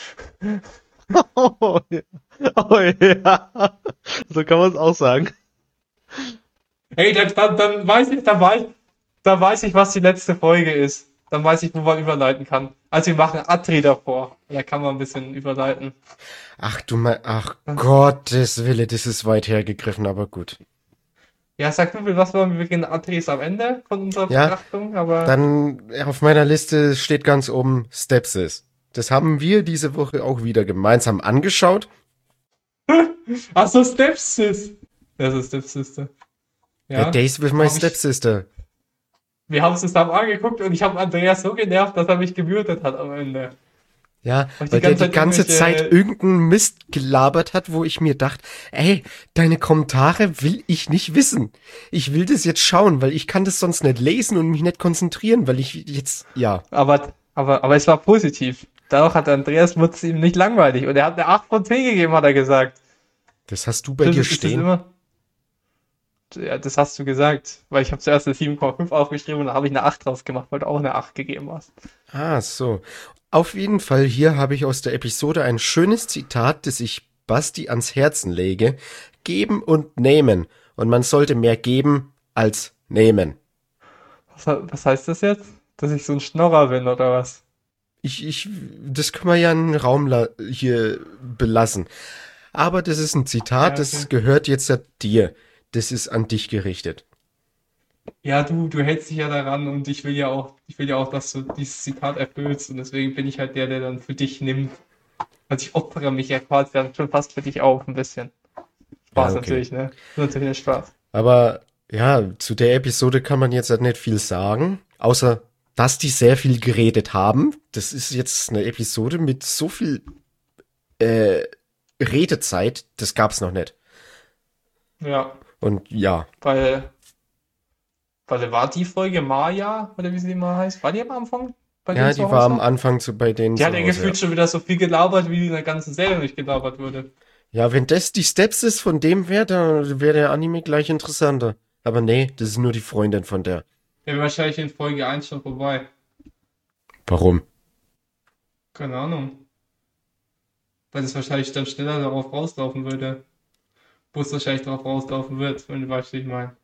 Oh ja. Oh ja. So kann man es auch sagen. Hey, dann, dann, dann weiß ich, dann weiß, dann weiß ich, was die letzte Folge ist. Dann weiß ich, wo man überleiten kann. Also wir machen Atri davor. Da kann man ein bisschen überleiten. Ach du mein, ach Gottes Wille, das ist weit hergegriffen, aber gut. Ja, sag du, was wollen wir beginnen? Atri ist am Ende von unserer Ja, Betrachtung, aber Dann auf meiner Liste steht ganz oben Stepsis. Das haben wir diese Woche auch wieder gemeinsam angeschaut. ach so, Stepsis. Das ist Stepsister. Ja, Days with my hab ich- stepsister. Wir haben es zusammen angeguckt und ich habe Andreas so genervt, dass er mich gemütet hat am Ende. Ja, Weil ich weil die der ganze die Zeit ganze irgendwelche- Zeit irgendeinen Mist gelabert hat, wo ich mir dachte, ey, deine Kommentare will ich nicht wissen. Ich will das jetzt schauen, weil ich kann das sonst nicht lesen und mich nicht konzentrieren, weil ich jetzt, ja. Aber, aber, aber es war positiv. Dadurch hat Andreas Mutz ihm nicht langweilig und er hat eine acht von zehn gegeben, hat er gesagt. Das hast du bei Das dir ist das stehen. immer- Ja, das hast du gesagt, weil ich habe zuerst eine sieben Komma fünf aufgeschrieben und dann habe ich eine acht draus gemacht, weil du auch eine acht gegeben hast. Ah, so. Auf jeden Fall, hier habe ich aus der Episode ein schönes Zitat, das ich Basti ans Herzen lege. Geben und nehmen. Und man sollte mehr geben als nehmen. Was, was heißt das jetzt? Dass ich so ein Schnorrer bin oder was? Ich, ich, das können wir ja einen Raum la- hier belassen. Aber das ist ein Zitat, Ja, das okay. gehört jetzt ja dir. Das ist an dich gerichtet. Ja, du, du hältst dich ja daran und ich will ja auch, ich will ja auch, dass du dieses Zitat erfüllst und deswegen bin ich halt der, der dann für dich nimmt. Also ich opfere mich ja quasi dann schon fast für dich auf, ein bisschen. Spaß Ja, okay. natürlich, ne? Natürlich ein Spaß. Aber Ja, zu der Episode kann man jetzt halt nicht viel sagen, außer dass die sehr viel geredet haben. Das ist jetzt eine Episode mit so viel äh, Redezeit, das gab's noch nicht. Ja, Und ja, weil, weil war die Folge Maya, oder wie sie immer heißt, war die am Anfang bei ja, denen die zu war am Hause? Anfang zu bei denen Die zu hat ja Hause. gefühlt schon wieder so viel gelabert, wie die in der ganzen Serie nicht gelabert wurde. Ja, wenn das die Steps ist von dem wäre, dann wäre der Anime gleich interessanter. Aber nee, das ist nur die Freundin von der. Wäre wahrscheinlich in Folge eins schon vorbei. Warum? Keine Ahnung. Weil es wahrscheinlich dann schneller darauf rauslaufen würde. Wo es wahrscheinlich darauf rauslaufen wird, wenn du weißt, wie ich meine.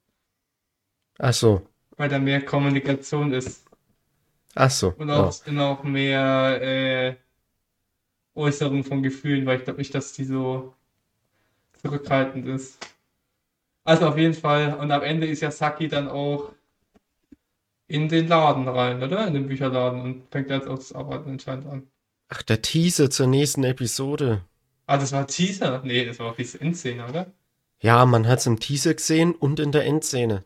Ach so, Weil da mehr Kommunikation ist. ach so. Und Oh. auch, und auch mehr äh, Äußerung von Gefühlen, weil ich glaube nicht, dass die so zurückhaltend ist. Also auf jeden Fall. Und am Ende ist ja Saki dann auch in den Laden rein, oder? In den Bücherladen und fängt jetzt auch das Arbeiten anscheinend an. Ach, der Teaser zur nächsten Episode. Ah, das war Teaser? Nee, das war auch die Endszene, oder? Ja, man hat's im Teaser gesehen und in der Endszene.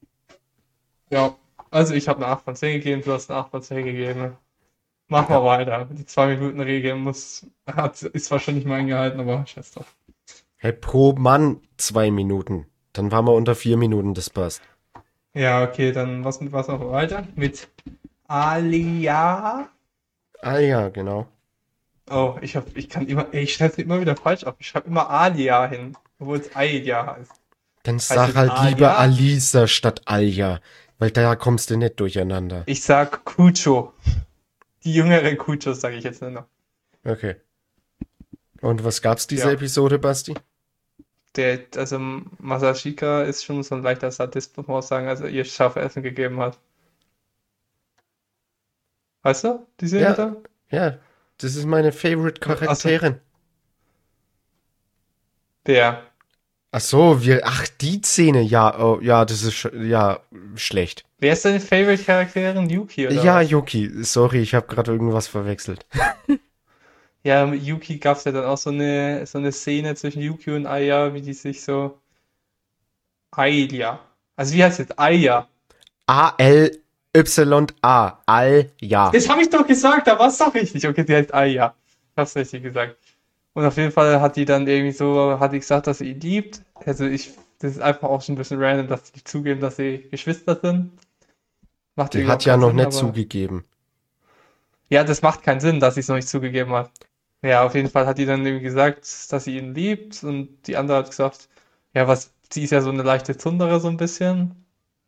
Ja. Also ich habe eine acht von zehn gegeben, du hast eine acht von zehn gegeben. Mach mal weiter. Die zwei-Minuten-Regel muss, hat, ist zwar schon nicht mal eingehalten, aber scheiß drauf. Hey, pro Mann zwei Minuten. Dann waren wir unter vier Minuten, das passt. Ja, okay, dann was mit was auch weiter? Mit Alia. Ah ja, genau. Oh, ich hab, ich kann immer, ey, ich schreibe immer wieder falsch auf. Ich schreibe immer Alia hin, obwohl es Alia heißt. Dann Heißt sag es halt Alia? lieber Alisa statt Alja, weil da kommst du nicht durcheinander. Ich sag Kucho. Die jüngeren Kuchos sage ich jetzt nur noch. Okay. Und was gab's diese Ja. Episode, Basti? Der, also Masashika ist schon so ein leichter Sadist, muss man auch sagen, als er ihr scharfe Essen gegeben hat. Weißt du, die Serie Ja. da? Ja, das ist meine Favorite Charakterin. Der. Ach so, wir, ach, die Szene, ja, oh, ja, das ist, sch- ja, schlecht. Wer ist deine Favorite-Charakterin? Yuki, oder Ja, was? Yuki, sorry, ich habe gerade irgendwas verwechselt. Ja, mit Yuki gab es ja dann auch so eine, so eine Szene zwischen Yuki und Aya, wie die sich so. Aya. Also wie heißt jetzt Aya? A L Y A, Alja. Das habe ich doch gesagt, da war es doch richtig. Okay, die heißt Aya. Ich hab's richtig gesagt. Und auf jeden Fall hat die dann irgendwie so, hat die gesagt, dass sie ihn liebt. Also ich, das ist einfach auch schon ein bisschen random, dass die zugeben, dass sie Geschwister sind. Macht Die überhaupt hat ja keinen noch Sinn, nicht aber- zugegeben. Ja, das macht keinen Sinn, dass sie es noch nicht zugegeben hat. Ja, auf jeden Fall hat die dann irgendwie gesagt, dass sie ihn liebt und die andere hat gesagt, ja, was, sie ist ja so eine leichte Zundere so ein bisschen.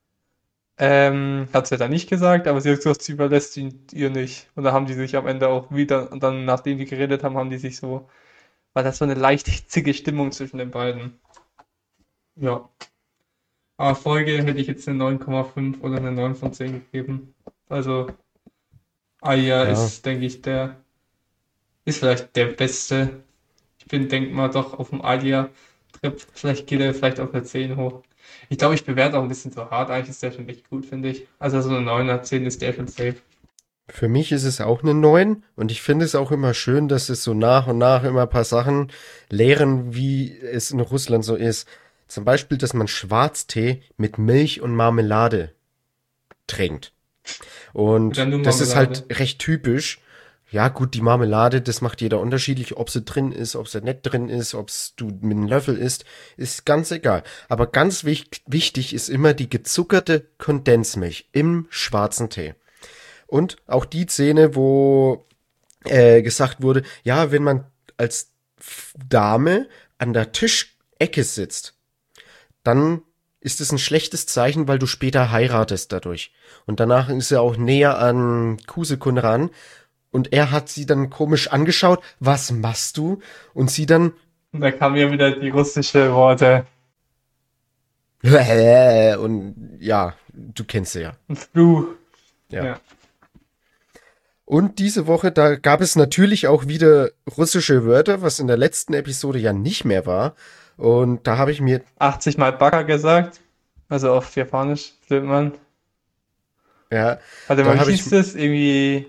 Ähm, hat sie dann nicht gesagt, aber sie hat gesagt, sie überlässt ihn ihr nicht. Und da haben die sich am Ende auch wieder, und dann, nachdem die geredet haben, haben die sich so, war das so eine leicht hitzige Stimmung zwischen den beiden. Ja. Aber Folge hätte ich jetzt eine neun Komma fünf oder eine neun von zehn gegeben. Also, Aya Ja. ist, denke ich, der, ist vielleicht der Beste. Ich bin, denk mal, doch auf dem Aya-Trip. Vielleicht geht er vielleicht auf eine zehn hoch. Ich glaube, ich bewerte auch ein bisschen zu hart. Eigentlich ist der schon echt gut, finde ich. Also so eine neuner, zehn ist der schon safe. Für mich ist es auch eine neun und ich finde es auch immer schön, dass es so nach und nach immer ein paar Sachen lehren, wie es in Russland so ist. Zum Beispiel, dass man Schwarztee mit Milch und Marmelade trinkt. Und Oder nur das ist Marmelade. halt recht typisch. Ja, gut, die Marmelade, das macht jeder unterschiedlich, ob sie drin ist, ob sie nicht drin ist, ob du mit einem Löffel isst, ist ganz egal. Aber ganz wich wichtig ist immer die gezuckerte Kondensmilch im schwarzen Tee. Und auch die Szene, wo äh, gesagt wurde, ja, wenn man als F- Dame an der Tischecke sitzt, dann ist es ein schlechtes Zeichen, weil du später heiratest dadurch. Und danach ist er auch näher an Kusekun ran. Und er hat sie dann komisch angeschaut, was machst du? Und sie dann, Und da kamen ja wieder die russische Worte. und ja, du kennst sie ja. Du. Ja. Ja. Und diese Woche, da gab es natürlich auch wieder russische Wörter, was in der letzten Episode ja nicht mehr war. Und da habe ich mir, achtzig Mal Baka gesagt. Also auf Japanisch, findet man. ja, Warte Da mal, hab wie ich- hieß das? Irgendwie.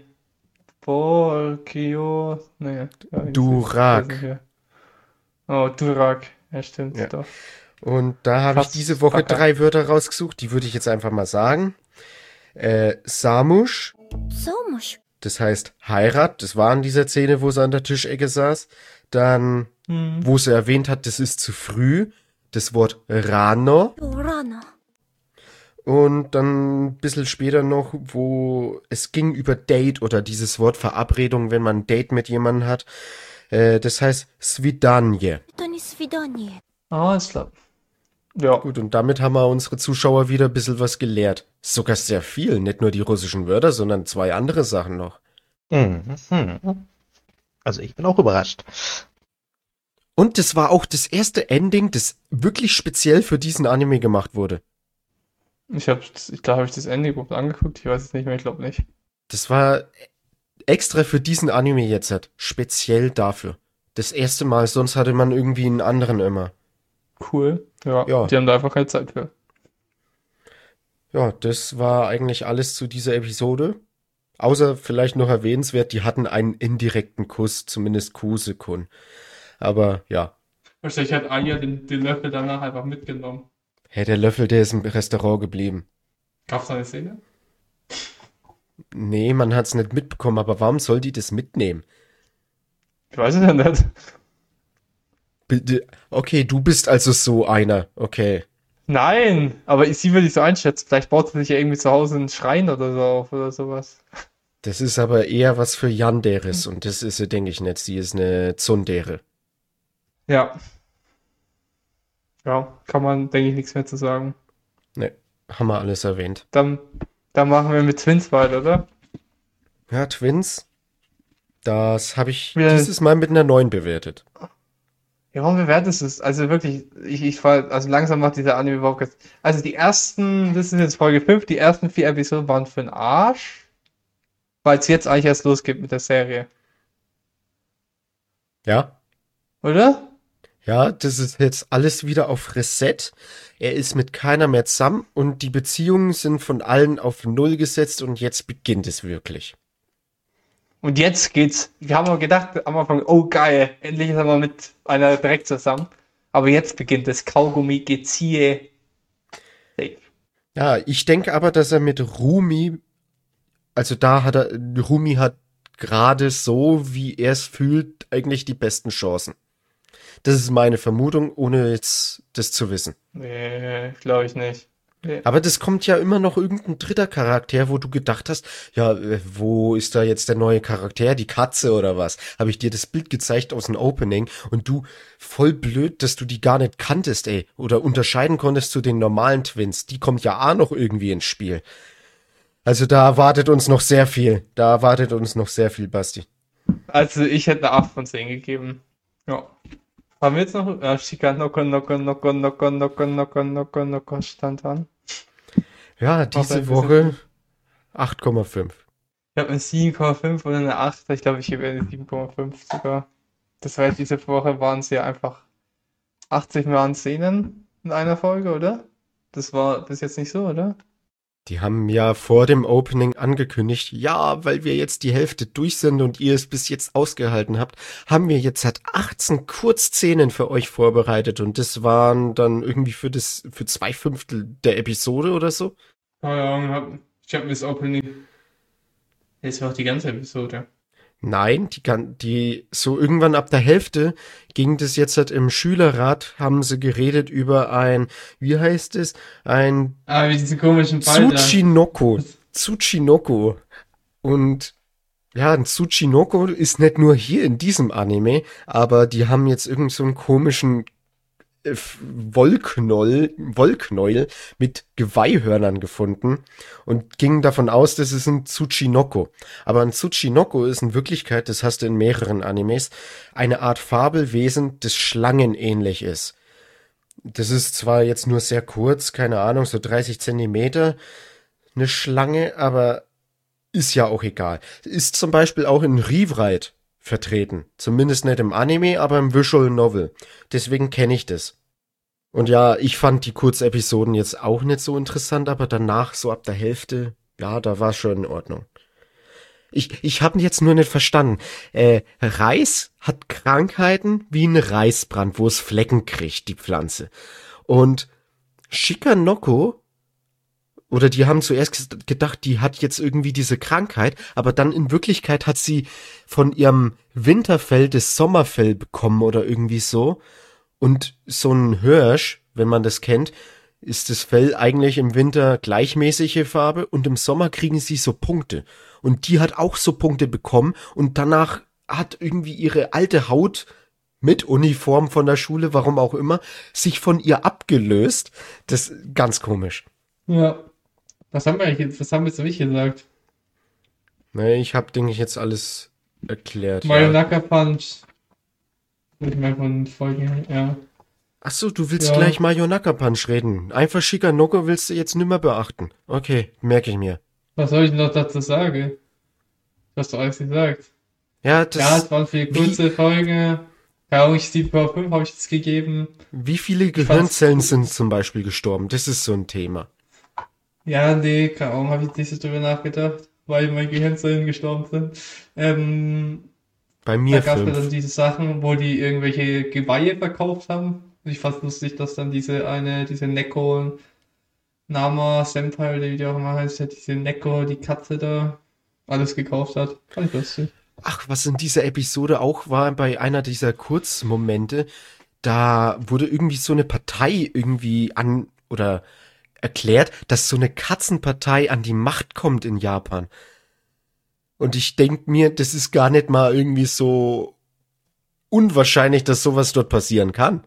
Bolkio. Nee, ja, hieß es. Durak. Weiß nicht mehr. Oh, Durak. Ja, stimmt, Ja. doch. Und da habe ich Krass, diese Woche Backer. drei Wörter rausgesucht, die würde ich jetzt einfach mal sagen. Äh, Samusch, Somusch. das heißt Heirat, das war in dieser Szene, wo sie an der Tischecke saß. Dann, Hm. wo sie erwähnt hat, das ist zu früh, das Wort Rano. Yorana. Und dann ein bisschen später noch, wo es ging über Date oder dieses Wort Verabredung, wenn man ein Date mit jemandem hat. Äh, das heißt Svidanje. Toni Svidanie. Ah, ist klar. Ja. Gut, und damit haben wir unsere Zuschauer wieder ein bisschen was gelehrt. Sogar sehr viel, nicht nur die russischen Wörter, sondern zwei andere Sachen noch. Mhm. Also ich bin auch überrascht. Und das war auch das erste Ending, das wirklich speziell für diesen Anime gemacht wurde. Ich habe, ich glaube, habe ich das Ende überhaupt angeguckt? Ich weiß es nicht mehr, ich glaube nicht. Das war extra für diesen Anime jetzt, halt, speziell dafür. Das erste Mal, sonst hatte man irgendwie einen anderen immer. Cool. Ja, Ja. die haben da einfach keine Zeit für. Ja, das war eigentlich alles zu dieser Episode. Außer vielleicht noch erwähnenswert, die hatten einen indirekten Kuss, zumindest Kusekun. Aber ja, Wahrscheinlich hat Aya den, den Löffel danach einfach mitgenommen. hey, der Löffel, der ist im Restaurant geblieben. Gab's da eine Szene? Nee, man hat's nicht mitbekommen, aber warum soll die das mitnehmen? Ich weiß es ja nicht. Bitte, okay, du bist also so einer, okay. Nein, aber sie würde ich so einschätzen. Vielleicht baut sie sich ja irgendwie zu Hause einen Schrein oder so auf oder sowas. Das ist aber eher was für Yanderes und das ist sie, denke ich nicht. Sie ist eine Tsundere. Ja. Ja, kann man, denke ich, nichts mehr zu sagen. Ne, haben wir alles erwähnt. Dann, dann machen wir mit Twins weiter, oder? Ja, Twins, das habe ich Ja. dieses Mal mit einer neun bewertet. Ja, warum bewertest du es? Also wirklich, ich, ich fall, also langsam macht dieser Anime überhaupt keinen. Also die ersten, das ist jetzt Folge fünf, die ersten vier Episoden waren für den Arsch, weil es jetzt eigentlich erst losgeht mit der Serie. Ja? Oder? Ja, das ist jetzt alles wieder auf Reset. Er ist mit keiner mehr zusammen und die Beziehungen sind von allen auf Null gesetzt und jetzt beginnt es wirklich. Und jetzt geht's. Wir haben mal gedacht am Anfang, oh geil, endlich ist er mal mit einer direkt zusammen. Aber jetzt beginnt das Kaugummi-Geziehe. Safe. Ja, ich denke aber, dass er mit Rumi, also da hat er, Rumi hat gerade so, wie er es fühlt, eigentlich die besten Chancen. Das ist meine Vermutung, ohne jetzt das zu wissen. Nee, glaube ich nicht. Nee. Aber das kommt ja immer noch irgendein dritter Charakter, wo du gedacht hast, ja, äh, wo ist da jetzt der neue Charakter, die Katze oder was? Habe ich dir das Bild gezeigt aus dem Opening und du voll blöd, dass du die gar nicht kanntest, ey, oder unterscheiden konntest zu den normalen Twins. Die kommt ja auch noch irgendwie ins Spiel. Also da erwartet uns noch sehr viel. Da erwartet uns noch sehr viel, Basti. Also ich hätte eine acht von zehn gegeben. Ja. Haben wir jetzt noch? Ja, Shika Noko Noko Noko Noko Noko Noko Noko Noko stand an. Ja, diese ein bisschen- Woche acht Komma fünf. Ich habe eine sieben Komma fünf oder eine acht. Ich glaube, ich gebe eine sieben Komma fünf sogar. Das heißt, diese Woche waren es ja einfach achtzig Milliarden Szenen in einer Folge, oder? Das war bis jetzt nicht so, oder? Die haben ja vor dem Opening angekündigt, ja, weil wir jetzt die Hälfte durch sind und ihr es bis jetzt ausgehalten habt, haben wir jetzt halt achtzehn Kurzszenen für euch vorbereitet und das waren dann irgendwie für das, für zwei Fünftel der Episode oder so. Keine Ahnung, hab, ich habe mir das Opening. Jetzt war auch die ganze Episode. Nein, die kann, die, so irgendwann ab der Hälfte ging das jetzt halt im Schülerrat, haben sie geredet über ein, wie heißt es, ein Ah, wie diese komischen Ball da. Tsuchinoko. Tsuchinoko. Und ja, ein Tsuchinoko ist nicht nur hier in diesem Anime, aber die haben jetzt irgend so einen komischen äh, Wollknoll, Wollknäuel mit Geweihhörnern gefunden und gingen davon aus, das ist ein Tsuchinoko. Aber ein Tsuchinoko ist in Wirklichkeit, das hast du in mehreren Animes, eine Art Fabelwesen, das schlangenähnlich ist. Das ist zwar jetzt nur sehr kurz, keine Ahnung, so dreißig Zentimeter, eine Schlange, aber ist ja auch egal. Ist zum Beispiel auch in Rewrite vertreten. Zumindest nicht im Anime, aber im Visual Novel. Deswegen kenne ich das. Und ja, ich fand die Kurzepisoden jetzt auch nicht so interessant, aber danach, so ab der Hälfte, ja, da war schon in Ordnung. Ich, ich habe jetzt nur nicht verstanden. Äh, Reis hat Krankheiten wie ein Reisbrand, wo es Flecken kriegt, die Pflanze. Und Shikanoko, oder die haben zuerst gedacht, die hat jetzt irgendwie diese Krankheit, aber dann in Wirklichkeit hat sie von ihrem Winterfell das Sommerfell bekommen oder irgendwie so. Und so ein Hirsch, wenn man das kennt, ist das Fell eigentlich im Winter gleichmäßige Farbe und im Sommer kriegen sie so Punkte. Und die hat auch so Punkte bekommen und danach hat irgendwie ihre alte Haut mit Uniform von der Schule, warum auch immer, sich von ihr abgelöst. Das ist ganz komisch. Ja. Was haben wir eigentlich jetzt, was haben wir jetzt noch nicht gesagt? Nee, ich habe, denke ich, jetzt alles erklärt. Mario Ja. Naka Punch. Ich meine von Folgen, ja. Ach so, du willst Ja. gleich Mayonaka Punch reden. Einfach Shikanoko willst du jetzt nimmer beachten. Okay, merke ich mir. Was soll ich noch dazu sagen? Du hast doch alles gesagt. Ja, das, Ja, es waren viele kurze Folgen. Ja, auch ich sieben Komma fünf habe ich das gegeben. wie viele fand's Gehirnzellen cool. sind zum Beispiel gestorben? Das ist so ein Thema. Ja, nee, keine Ahnung, habe ich nicht so drüber nachgedacht, weil meine Gehirnzellen gestorben sind. Ähm, Bei da mir gab es ja dann fünf. diese Sachen, wo die irgendwelche Geweihe verkauft haben. Und ich fand lustig, dass dann diese eine, diese Neko Nama Senpai, oder wie die auch immer heißt, ja, diese Neko, die Katze da, alles gekauft hat. Fand ich lustig. Ach, was in dieser Episode auch war, bei einer dieser Kurzmomente, da wurde irgendwie so eine Partei irgendwie an oder erklärt, dass so eine Katzenpartei an die Macht kommt in Japan. Und ich denk mir, das ist gar nicht mal irgendwie so unwahrscheinlich, dass sowas dort passieren kann.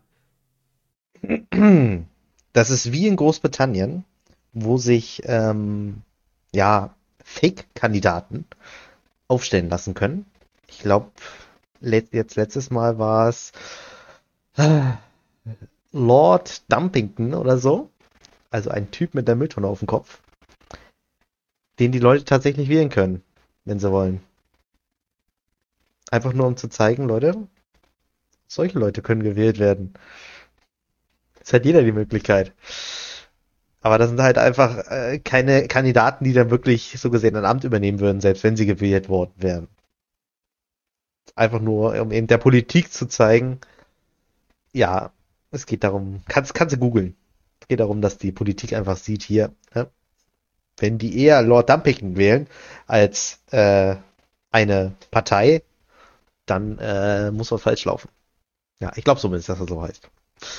Das ist wie in Großbritannien, wo sich ähm, ja Fake-Kandidaten aufstellen lassen können. Ich glaube, let jetzt letztes Mal war es äh, Lord Dumpington oder so. Also ein Typ mit der Mülltonne auf dem Kopf, den die Leute tatsächlich wählen können, wenn sie wollen. Einfach nur um zu zeigen, Leute, solche Leute können gewählt werden. Jetzt hat jeder die Möglichkeit. Aber das sind halt einfach äh, keine Kandidaten, die dann wirklich so gesehen ein Amt übernehmen würden, selbst wenn sie gewählt worden wären. Einfach nur, um eben der Politik zu zeigen, ja, es geht darum, kannst, kannst du googeln. Es geht darum, dass die Politik einfach sieht hier, ne? Wenn die eher Lord Dumpington wählen als äh, eine Partei, dann äh, muss was falsch laufen. Ja, ich glaube zumindest, dass das so heißt.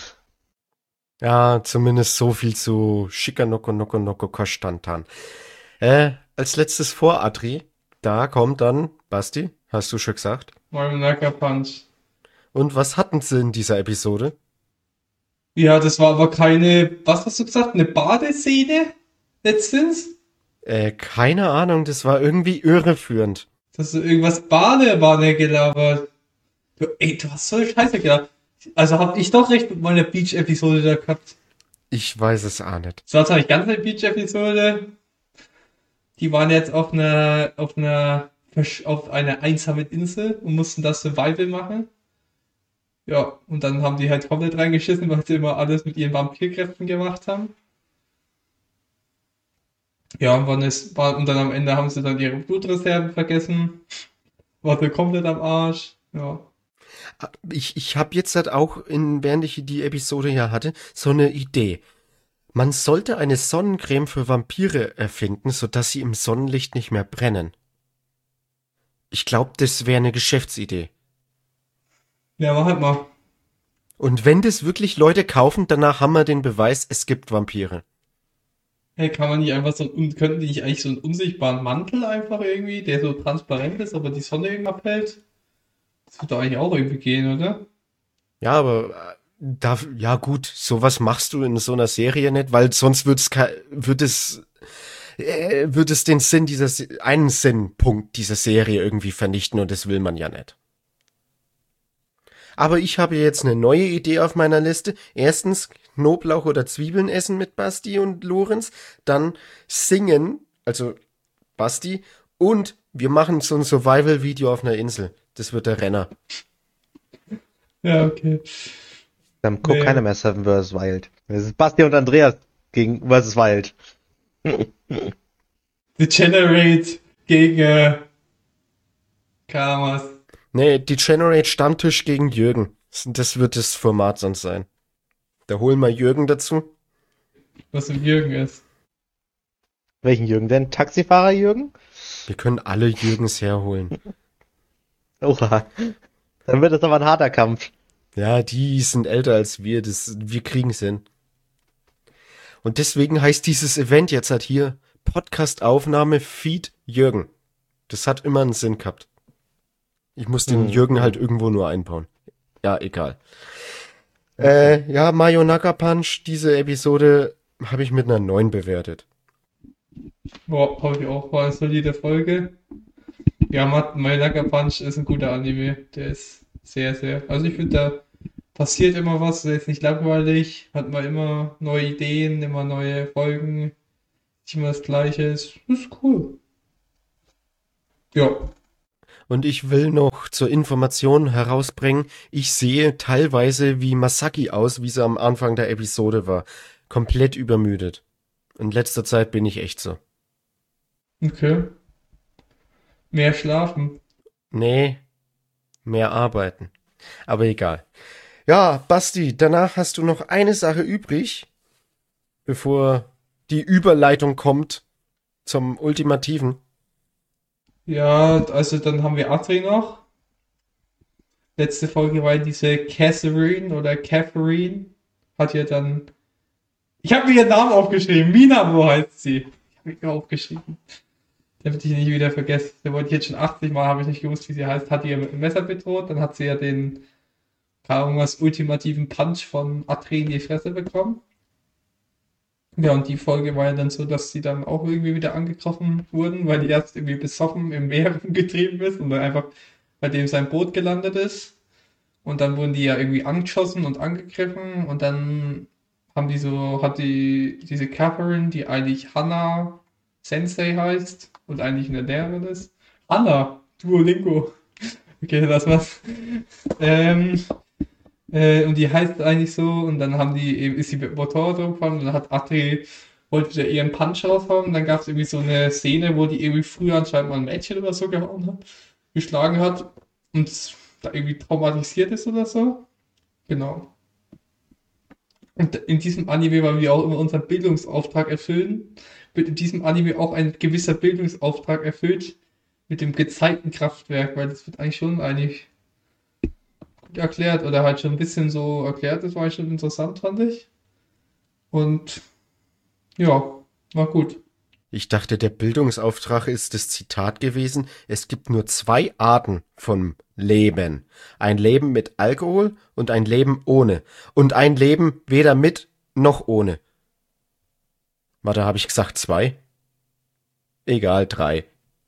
Ja, zumindest so viel zu Shikanoko Noko Noko Kostantan. Äh, als letztes vor Adri, da kommt dann, Basti, hast du schon gesagt. Mario Naka Punch. Und was hatten sie in dieser Episode? Ja, das war aber keine, was hast du gesagt, eine Badeszene letztens? Äh, keine Ahnung, das war irgendwie irreführend. Dass du irgendwas Badewanne gelabert. Du, ey, du hast so eine Scheiße gelabert. Also hab ich doch recht mit meiner Beach-Episode da gehabt. Ich weiß es auch nicht. Das war zwar nicht ganz eine Beach-Episode. Die waren jetzt auf einer, auf einer, versch- auf einer einsamen Insel und mussten das Survival machen. Ja, und dann haben die halt komplett reingeschissen, weil sie immer alles mit ihren Vampirkräften gemacht haben. Ja, und, wann es war, und dann am Ende haben sie dann ihre Blutreserven vergessen. War sie komplett am Arsch. Ja. Ich, ich habe jetzt halt auch, in, während ich die Episode ja hatte, so eine Idee. Man sollte eine Sonnencreme für Vampire erfinden, sodass sie im Sonnenlicht nicht mehr brennen. Ich glaube, das wäre eine Geschäftsidee. Ja, mach halt mal. Und wenn das wirklich Leute kaufen, danach haben wir den Beweis, es gibt Vampire. Hey, kann man nicht einfach so, und könnten die nicht eigentlich so einen unsichtbaren Mantel einfach irgendwie, der so transparent ist, aber die Sonne irgendwie abhält? Das würde doch eigentlich auch irgendwie gehen, oder? Ja, aber äh, da, ja gut, sowas machst du in so einer Serie nicht, weil sonst wird's, ke- wird es, äh, wird es den Sinn dieser, Se- einen Sinnpunkt dieser Serie irgendwie vernichten und das will man ja nicht. Aber ich habe jetzt eine neue Idee auf meiner Liste. Erstens Knoblauch oder Zwiebeln essen mit Basti und Lorenz. Dann singen, also Basti. Und wir machen so ein Survival-Video auf einer Insel. Das wird der Renner. Ja, okay. Dann guckt Nee. keiner mehr Seven versus. Wild. Das ist Basti und Andreas gegen versus. Wild. Degenerate gegen, äh, keine Ahnung was. Nee, Degenerate Stammtisch gegen Jürgen. Das wird das Format sonst sein. Da holen wir Jürgen dazu. Was mit Jürgen ist. Welchen Jürgen denn? Taxifahrer Jürgen? Wir können alle Jürgens herholen. Oha. Dann wird es aber ein harter Kampf. Ja, die sind älter als wir, das, wir kriegen's hin. Und deswegen heißt dieses Event jetzt halt hier Podcast-Aufnahme Feed Jürgen. Das hat immer einen Sinn gehabt. Ich muss den Mhm. Jürgen halt irgendwo nur einbauen. Ja, egal. Äh, ja, Mayonaka Punch, diese Episode habe ich mit einer neun bewertet. Boah, habe ich auch, war eine solide Folge. Ja, Ma- Mayonaka Punch ist ein guter Anime. Der ist sehr, sehr. Also ich finde, da passiert immer was, der ist nicht langweilig, hat man immer neue Ideen, immer neue Folgen, nicht immer das Gleiche. Ist, ist cool. Ja, Und ich will noch zur Information herausbringen, ich sehe teilweise wie Masaki aus, wie sie am Anfang der Episode war. Komplett übermüdet. In letzter Zeit bin ich echt so. okay. Mehr schlafen. Nee, mehr arbeiten. Aber egal. Ja, Basti, danach hast du noch eine Sache übrig, bevor die Überleitung kommt zum Ultimativen. Ja, also dann haben wir Atri noch. Letzte Folge war diese Catherine oder Catherine. Hat ja dann. Ich habe mir ihren Namen aufgeschrieben. Minamo heißt sie. Ich habe mir aufgeschrieben. Damit ich ihn nicht wieder vergesse. Der wollte ich jetzt schon achtzig Mal, habe ich nicht gewusst, wie sie heißt. Hat ihr mit dem Messer bedroht. Dann hat sie ja den, keine Ahnung was, ultimativen Punch von Atri in die Fresse bekommen. Ja, und die Folge war ja dann so, dass sie dann auch irgendwie wieder angegriffen wurden, weil die erst irgendwie besoffen im Meer rumgetrieben ist und dann einfach bei dem sein Boot gelandet ist. Und dann wurden die ja irgendwie angeschossen und angegriffen und dann haben die so, hat die, diese Catherine, die eigentlich Hannah Sensei heißt und eigentlich eine Lehrerin ist. Hannah, Duolingo. Okay, lass was. Ähm, Äh, und die heißt eigentlich so, und dann haben die eben, ist sie mit dem Motorrad rumgefahren, und dann hat Atri, wollte wieder ihren Punch raushauen, und dann gab es irgendwie so eine Szene, wo die irgendwie früher anscheinend mal ein Mädchen oder so gehauen hat, geschlagen hat, und da irgendwie traumatisiert ist oder so. Genau. Und in diesem Anime, weil wir auch immer unseren Bildungsauftrag erfüllen, wird in diesem Anime auch ein gewisser Bildungsauftrag erfüllt mit dem Gezeitenkraftwerk, weil das wird eigentlich schon eigentlich gut erklärt oder halt schon ein bisschen so erklärt. Das war schon interessant, fand ich. Und ja, war gut. Ich dachte, der Bildungsauftrag ist das Zitat gewesen. Es gibt nur zwei Arten von Leben. Ein Leben mit Alkohol und ein Leben ohne. Und ein Leben weder mit noch ohne. Warte, habe ich gesagt zwei? Egal, drei.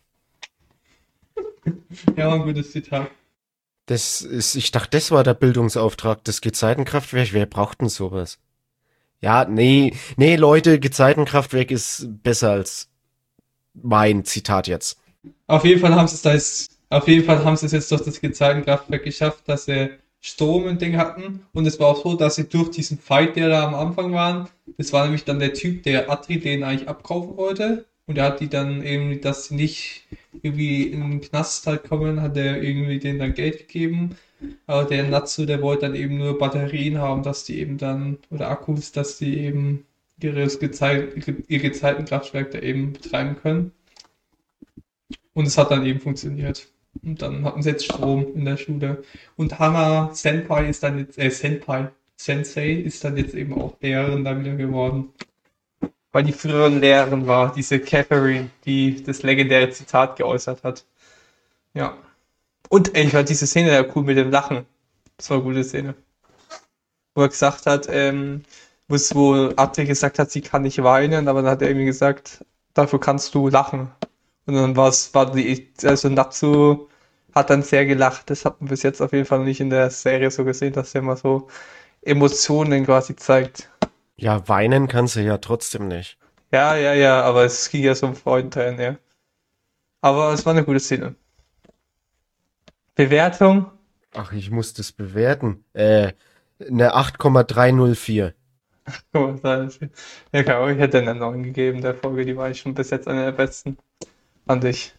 Ja, war ein gutes Zitat. Das ist, ich dachte, das war der Bildungsauftrag, das Gezeitenkraftwerk. Wer braucht denn sowas? Ja, nee, nee, Leute, Gezeitenkraftwerk ist besser als mein Zitat jetzt. Auf jeden Fall haben sie es da jetzt, auf jeden Fall haben sie es jetzt durch das Gezeitenkraftwerk geschafft, dass sie Strom und Ding hatten. Und es war auch so, dass sie durch diesen Fight, der da am Anfang war, das war nämlich dann der Typ, der Atri den eigentlich abkaufen wollte. Und er hat die dann eben, dass sie nicht irgendwie in den Knast halt kommen, hat er irgendwie denen dann Geld gegeben. Aber der Natsu, der wollte dann eben nur Batterien haben, dass die eben dann, oder Akkus, dass die eben ihres Gezeit, ihr Gezeitenkraftwerk da eben betreiben können. Und es hat dann eben funktioniert. Und dann hatten sie jetzt Strom in der Schule. Und Hana Senpai ist dann jetzt, äh, Senpai, Sensei ist dann jetzt eben auch Lehrerin da wieder geworden. Weil die früheren Lehrerin war, diese Catherine, die das legendäre Zitat geäußert hat. Ja. Und ey, ich fand diese Szene ja cool mit dem Lachen. Das war eine gute Szene. Wo er gesagt hat, ähm, wo es- wo Atri gesagt hat, sie kann nicht weinen, aber dann hat er irgendwie gesagt, dafür kannst du lachen. Und dann war es, war die, also Natsu hat dann sehr gelacht. Das hat man bis jetzt auf jeden Fall noch nicht in der Serie so gesehen, dass er mal so Emotionen quasi zeigt. Ja, weinen kann sie ja trotzdem nicht. Ja, ja, ja, aber es ging ja so um Freundteilen, ja. Aber es war eine gute Szene. Bewertung? Ach, ich muss das bewerten. Äh, eine acht Komma drei null vier. Guck mal, das ist- Ja, genau, ich hätte eine neun gegeben, der Folge, die war ich schon bis jetzt eine der besten. Fand ich.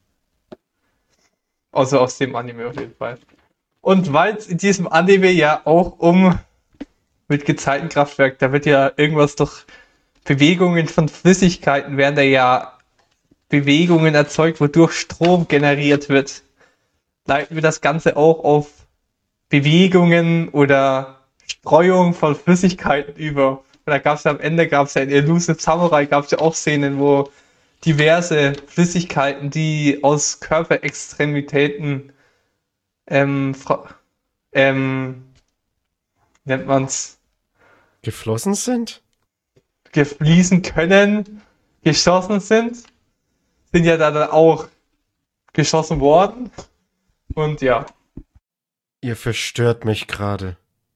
Außer aus dem Anime auf jeden Fall. Und weil es in diesem Anime ja auch um mit Gezeitenkraftwerk, da wird ja irgendwas durch Bewegungen von Flüssigkeiten, werden da ja Bewegungen erzeugt, wodurch Strom generiert wird. Leiten wir das Ganze auch auf Bewegungen oder Streuung von Flüssigkeiten über. Und da gab es ja am Ende, gab es ja in Elusive Samurai, gab es ja auch Szenen, wo diverse Flüssigkeiten, die aus Körperextremitäten ähm, fra- ähm, nennt man's, Geflossen sind? gefließen können, geschossen sind, sind ja dann auch geschossen worden. Und ja, Ihr verstört mich gerade.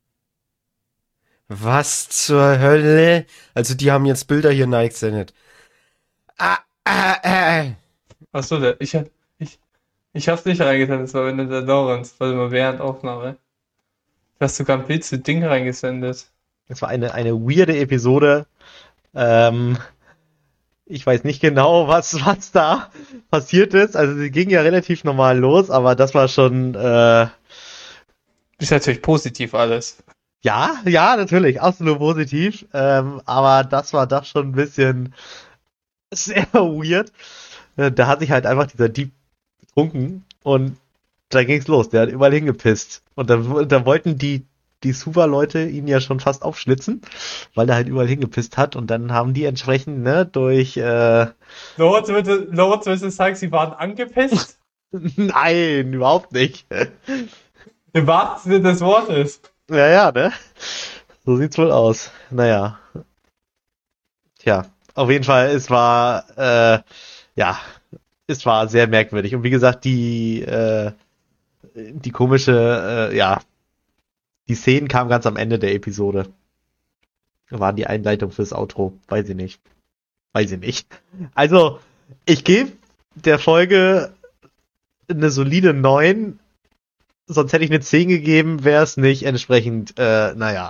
Was zur Hölle? Also die haben jetzt Bilder hier neigesendet. Ah, ah, ah. achso, der, ich, ich, ich hab's nicht reingesendet, das war wenn der Lorenz, warte mal, während Aufnahme. Du hast sogar ein Bild zu Ding reingesendet. Es war eine, eine weirde Episode. Ähm, ich weiß nicht genau, was, was da passiert ist. Also sie ging ja relativ normal los, aber das war schon, äh, Ist natürlich positiv alles. ja, ja, natürlich, absolut positiv. Ähm, aber das war doch schon ein bisschen sehr weird. Äh, Da hat sich halt einfach dieser Dieb betrunken und da ging's los. Der hat überall hingepisst. Und da, da wollten die, die Suva-Leute ihn ja schon fast aufschlitzen, weil er halt überall hingepisst hat. Und dann haben die entsprechend, ne, durch, äh, Lorenz würde, Lorenz würde sagen, sie waren angepisst. nein, überhaupt nicht. Im wahrsten Sinne des Wortes. Ja, ja, ne? So sieht's wohl aus. Naja. Tja, auf jeden Fall, es war, äh, ja, es war sehr merkwürdig. Und wie gesagt, die, äh, die komische, äh, ja, die Szenen kamen ganz am Ende der Episode. Waren die Einleitung fürs Outro. Weiß ich nicht. Weiß ich nicht. Also, ich gebe der Folge eine solide neun. Sonst hätte ich eine zehn gegeben, wäre es nicht entsprechend, äh, naja.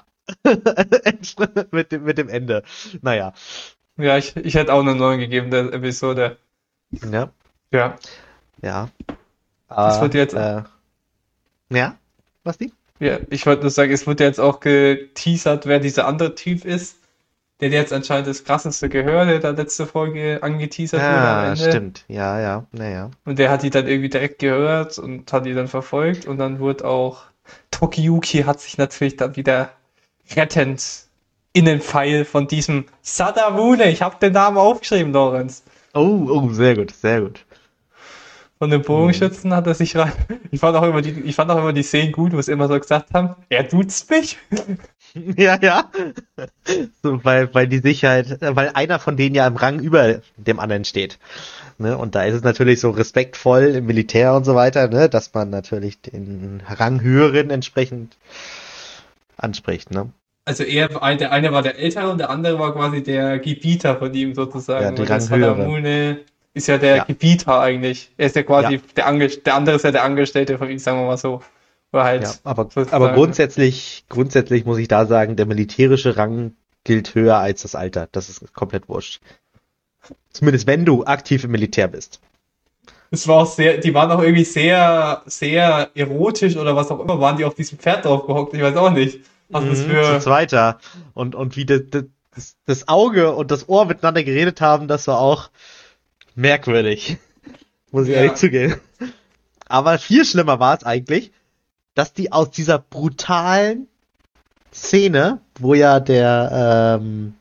mit dem, mit dem Ende. Naja. Ja, ich, ich hätte auch eine neun gegeben, der Episode. Ja. Ja. Ja. Das Ah, wird jetzt- Äh, ja? Was die? Ja, ich wollte nur sagen, es wird jetzt auch geteasert, wer dieser andere Typ ist, der jetzt anscheinend das krasseste Gehör, der da letzte Folge angeteasert wurde am Ja, Ende. stimmt. Ja, ja. Naja. Und der hat die dann irgendwie direkt gehört und hat die dann verfolgt und dann wurde auch Tokiyuki hat sich natürlich dann wieder rettend in den Pfeil von diesem Sadamune, ich habe den Namen aufgeschrieben, Lorenz. Oh, oh, sehr gut, sehr gut. Von den Bogenschützen hat er sich rein. Ich fand auch immer die, ich fand auch immer die Szenen gut, wo es immer so gesagt haben, er duzt mich. Ja, ja. So, weil, weil die Sicherheit, weil einer von denen ja im Rang über dem anderen steht. Ne? Und da ist es natürlich so respektvoll im Militär und so weiter, ne? Dass man natürlich den Ranghöheren entsprechend anspricht, ne? Also er, der eine war der Ältere und der andere war quasi der Gebieter von ihm sozusagen. Ja, die Und der Ranghöhere. Sadamune ist ja der Ja. Gebieter eigentlich. Er ist ja quasi Ja. der Ange der andere ist ja der Angestellte von ihm, sagen wir mal so. Oder halt Ja, aber, sozusagen. aber grundsätzlich, grundsätzlich muss ich da sagen, der militärische Rang gilt höher als das Alter. Das ist komplett wurscht. Zumindest wenn du aktiv im Militär bist. Es war auch sehr, die waren auch irgendwie sehr, sehr erotisch oder was auch immer, waren die auf diesem Pferd drauf gehockt. Ich weiß auch nicht, was das Mhm, für. zu zweiter. Und, und wie das, das, das Auge und das Ohr miteinander geredet haben, das war auch merkwürdig. Muss ich Ja. ehrlich zugeben. Aber viel schlimmer war es eigentlich, dass die aus dieser brutalen Szene, wo ja der, ähm,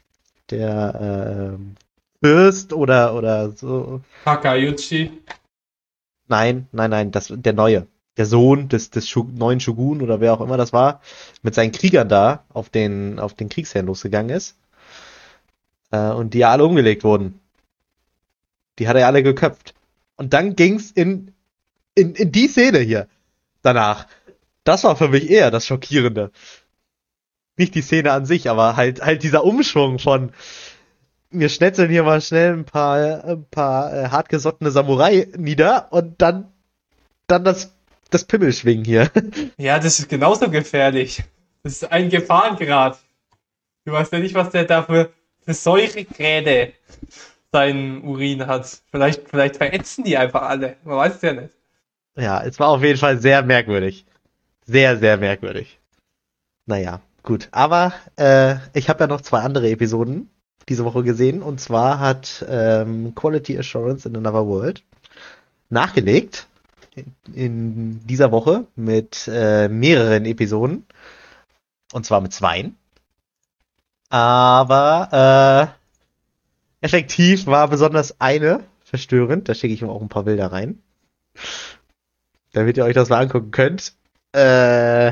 der, ähm, Fürst oder, oder so, Takayuchi. nein, nein, nein, das, der Neue. Der Sohn des, des Shu- neuen Shogun oder wer auch immer das war, mit seinen Kriegern da auf den, auf den Kriegsherrn losgegangen ist. Äh, und die ja alle umgelegt wurden. Die hat er ja alle geköpft. Und dann ging's in, in, in die Szene hier. Danach. Das war für mich eher das Schockierende. Nicht die Szene an sich, aber halt, halt dieser Umschwung von, wir schnetzeln hier mal schnell ein paar, ein paar äh, hartgesottene Samurai nieder und dann, dann das, das Pimmelschwingen hier. Ja, das ist genauso gefährlich. Das ist ein Gefahrengrad. Du weißt ja nicht, was der da für, für Säuregräde seinen Urin hat. Vielleicht, vielleicht verätzen die einfach alle. Man weiß es ja nicht. Ja, es war auf jeden Fall sehr merkwürdig. Sehr, sehr merkwürdig. Naja. gut. Aber äh, ich habe ja noch zwei andere Episoden diese Woche gesehen. Und zwar hat ähm, Quality Assurance in Another World nachgelegt in, in dieser Woche mit äh, mehreren Episoden. Und zwar mit zweien. Aber äh, effektiv war besonders eine verstörend. Da schicke ich mir auch ein paar Bilder rein. Damit ihr euch das mal angucken könnt. Äh,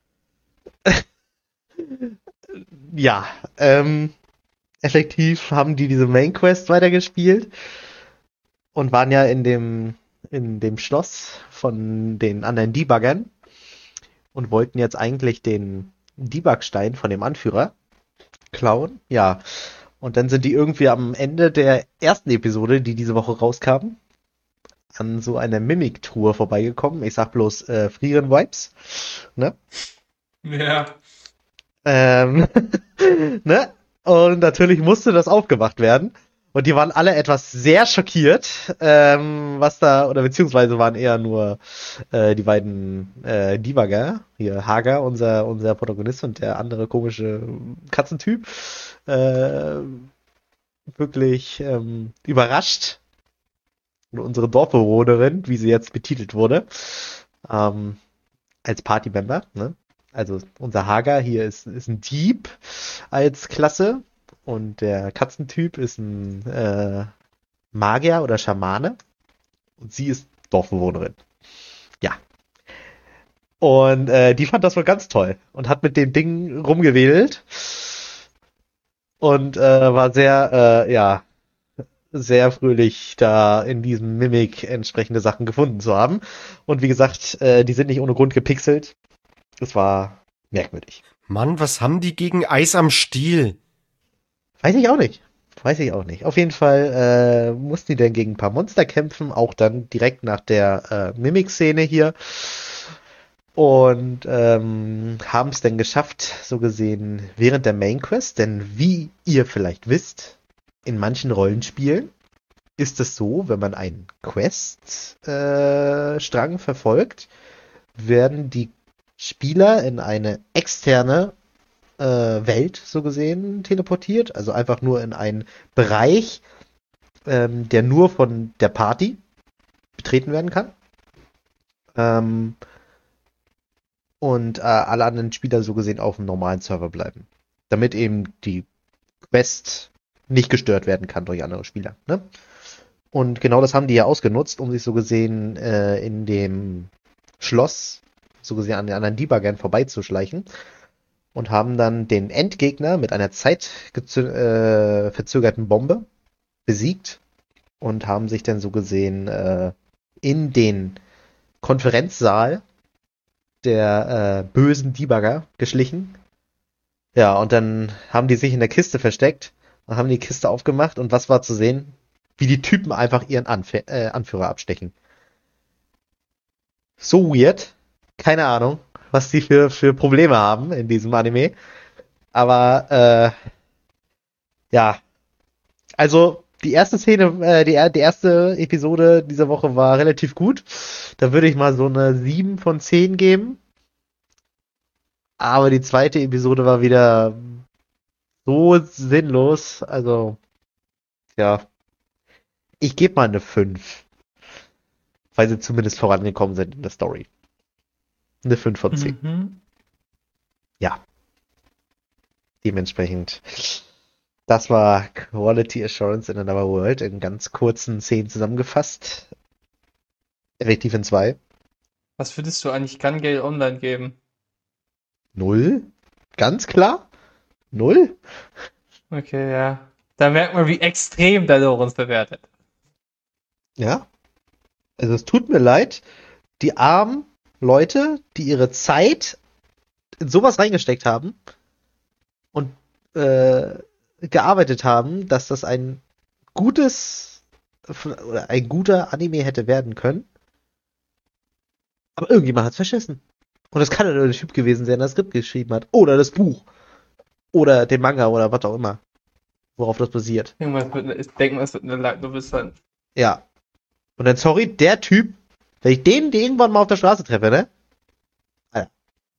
ja, ähm, effektiv haben die diese Main Quest weitergespielt und waren ja in dem in dem Schloss von den anderen Debuggern und wollten jetzt eigentlich den Debugstein von dem Anführer klauen. Ja, und dann sind die irgendwie am Ende der ersten Episode, die diese Woche rauskam, an so einer Mimik-Tour vorbeigekommen. Ich sag bloß äh, Frieren-Vibes. Ne? Ja. Ähm, ne? Und natürlich musste das aufgemacht werden. Und die waren alle etwas sehr schockiert, ähm, was da, oder beziehungsweise waren eher nur äh, die beiden äh, Debugger, hier Hager, unser unser Protagonist, und der andere komische Katzentyp, äh, wirklich ähm, überrascht. Und unsere Dorfbewohnerin, wie sie jetzt betitelt wurde, ähm, als Partymember, ne? Also unser Hager hier ist, ist ein Dieb als Klasse und der Katzentyp ist ein äh, Magier oder Schamane und sie ist Dorfbewohnerin. Ja. Und äh, die fand das wohl ganz toll und hat mit dem Ding rumgewedelt und äh, war sehr, äh, ja, sehr fröhlich, da in diesem Mimik entsprechende Sachen gefunden zu haben. Und wie gesagt, äh, die sind nicht ohne Grund gepixelt. Das war merkwürdig. Mann, was haben die gegen Eis am Stiel? Weiß ich auch nicht. Weiß ich auch nicht. Auf jeden Fall äh, mussten die dann gegen ein paar Monster kämpfen, auch dann direkt nach der äh, Mimik-Szene hier. Und ähm, haben es dann geschafft, so gesehen, während der Main Quest. Denn wie ihr vielleicht wisst, in manchen Rollenspielen ist es so, wenn man einen Quest-Strang äh, verfolgt, werden die Spieler in eine externe äh, Welt, so gesehen, teleportiert. Also einfach nur in einen Bereich, ähm, der nur von der Party betreten werden kann. Ähm, und äh, alle anderen Spieler, so gesehen, auf dem normalen Server bleiben. Damit eben die Quest nicht gestört werden kann durch andere Spieler. Ne? Und genau das haben die ja ausgenutzt, um sich so gesehen äh, in dem Schloss, so gesehen an den anderen Debuggern vorbeizuschleichen und haben dann den Endgegner mit einer zeitverzögerten äh, Bombe besiegt und haben sich dann so gesehen äh, in den Konferenzsaal der äh, bösen Debugger geschlichen. Ja, und dann haben die sich in der Kiste versteckt und haben die Kiste aufgemacht und was war zu sehen? Wie die Typen einfach ihren Anf- äh, Anführer abstechen. So weird. Keine Ahnung, was die für, für Probleme haben in diesem Anime. Aber, äh, ja. Also, die erste Szene, äh, die, die erste Episode dieser Woche war relativ gut. Da würde ich mal so eine sieben von zehn geben. Aber die zweite Episode war wieder so sinnlos. Also, ja. Ich gebe mal eine fünf. Weil sie zumindest vorangekommen sind in der Story. Eine fünf von zehn. Mhm. Ja. Dementsprechend. Das war Quality Assurance in Another World in ganz kurzen Szenen zusammengefasst. Effektiv in zwei. Was würdest du eigentlich Gun Gale Online geben? Null. Ganz klar. Null. Okay, ja. Da merkt man, wie extrem der Lorenz bewertet. Ja. Also es tut mir leid, die armen Leute, die ihre Zeit in sowas reingesteckt haben und äh, gearbeitet haben, dass das ein gutes oder ein guter Anime hätte werden können. Aber irgendjemand hat's verschissen. Und das kann ja nur der Typ gewesen sein, der das Skript geschrieben hat. Oder das Buch. Oder den Manga oder was auch immer. Worauf das basiert. Irgendwas wird eine, ich denke mal, es wird eine Light Novel sein. Ja. Und dann, sorry, der Typ, wenn ich den, den irgendwann mal auf der Straße treffe, ne? Alter.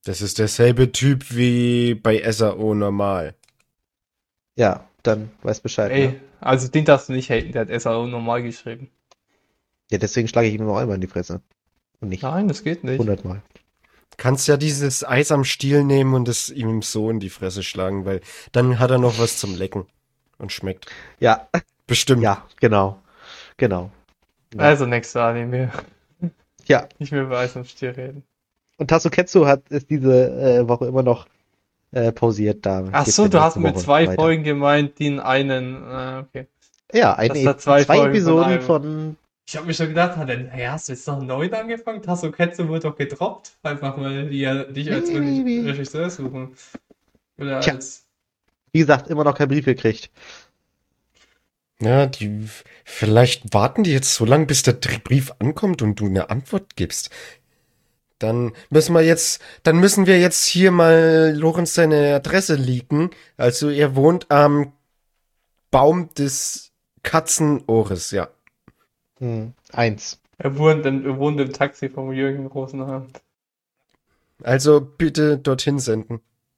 Das ist derselbe Typ wie bei S A O normal. Ja, dann weiß Bescheid. Ey, Ne? also den darfst du nicht haten, der hat S A O normal geschrieben. Ja, deswegen schlage ich ihm nur einmal in die Fresse. Und nicht Nein, das geht nicht. hundertmal. Kannst ja dieses Eis am Stiel nehmen und es ihm so in die Fresse schlagen, weil dann hat er noch was zum Lecken und schmeckt. Ja, Bestimmt. ja, genau. Genau. Ja. Also nächster Anime. Ja, Nicht mehr über Eis am Stiel reden. und Tasuketsu hat ist diese äh, Woche immer noch äh, pausiert. Da Ach geht's so, dann du hast nächste mit Woche zwei weiter. Folgen gemeint, die in einen. Äh, okay. Ja, eine, dass da E- zwei zwei, Folgen von Episoden einem- von. Ich habe mir schon gedacht, hat er, hey, hast du jetzt noch neu angefangen? Tasuketsu wurde doch gedroppt. Einfach mal die ja dich als Nee, nee, nee. Regisseur suchen. Oder Tja. als. Wie gesagt, immer noch keinen Brief gekriegt. Ja, die, vielleicht warten die jetzt so lange, bis der Dr- Brief ankommt und du eine Antwort gibst. Dann müssen wir jetzt, dann müssen wir jetzt hier mal Lorenz seine Adresse leaken. Also er wohnt am Baum des Katzenohres, ja. Hm, eins. Er wohnt, im, er wohnt im Taxi vom Jürgen Rosenhand. Also bitte dorthin senden.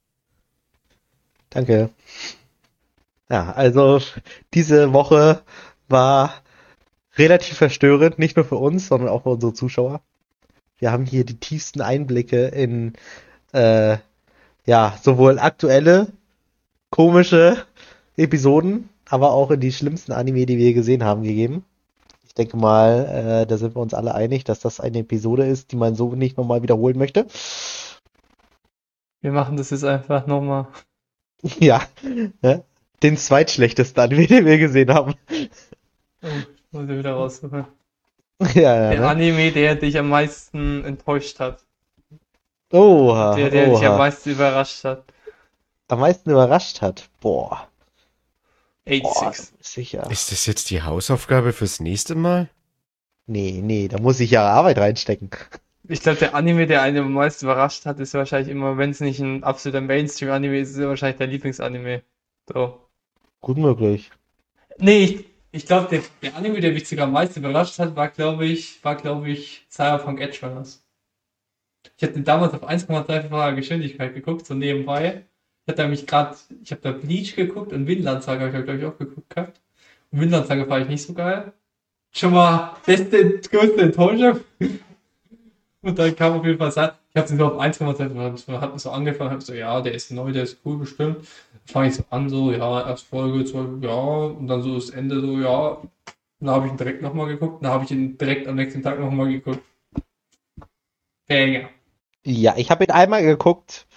Danke. Ja, also diese Woche war relativ verstörend, nicht nur für uns, sondern auch für unsere Zuschauer. Wir haben hier die tiefsten Einblicke in äh, ja, sowohl aktuelle, komische Episoden, aber auch in die schlimmsten Anime, die wir gesehen haben, gegeben. Ich denke mal, äh, da sind wir uns alle einig, dass das eine Episode ist, die man so nicht nochmal wiederholen möchte. Wir machen das jetzt einfach nochmal. Ja, ne? Den zweitschlechtesten Anime, den wir gesehen haben. Oh, muss ich wieder raussuchen. Ja, Der ja, ne? Anime, der dich am meisten enttäuscht hat. Oha, Der, der dich am oha. meisten überrascht hat. Am meisten überrascht hat. Boah, boah, achtundsechzig. sicher. Ist das jetzt die Hausaufgabe fürs nächste Mal? Nee, nee, da muss ich ja Arbeit reinstecken. Ich glaube, der Anime, der einen am meisten überrascht hat, ist wahrscheinlich immer, wenn es nicht ein absoluter Mainstream-Anime ist, ist er wahrscheinlich dein Lieblingsanime. So. Gut möglich. Nee, ich, ich glaube, der, der Anime, der mich sogar am meisten überrascht hat, war, glaube ich, war, glaube ich, Cyberpunk Edge Runners. Ich hatte damals auf eins Komma drei-facher Geschwindigkeit geguckt, so nebenbei. Ich hatte mich gerade, ich habe da Bleach geguckt und Vinland Saga habe ich, glaube ich, auch geguckt gehabt. Und Vinland Saga fand ich nicht so geil. Schon mal beste, größte Enttäuschung. Und dann kam auf jeden Fall sein, ich habe den so auf eins Komma drei, wir hatten so angefangen, hab so, ja, der ist neu, der ist cool bestimmt. Dann fange ich so an, so, ja, erst Folge, zwei, ja, und dann so das Ende, so, ja. Dann habe ich ihn direkt nochmal geguckt, dann habe ich ihn direkt am nächsten Tag nochmal geguckt. Banger. Ja, ich habe ihn einmal geguckt.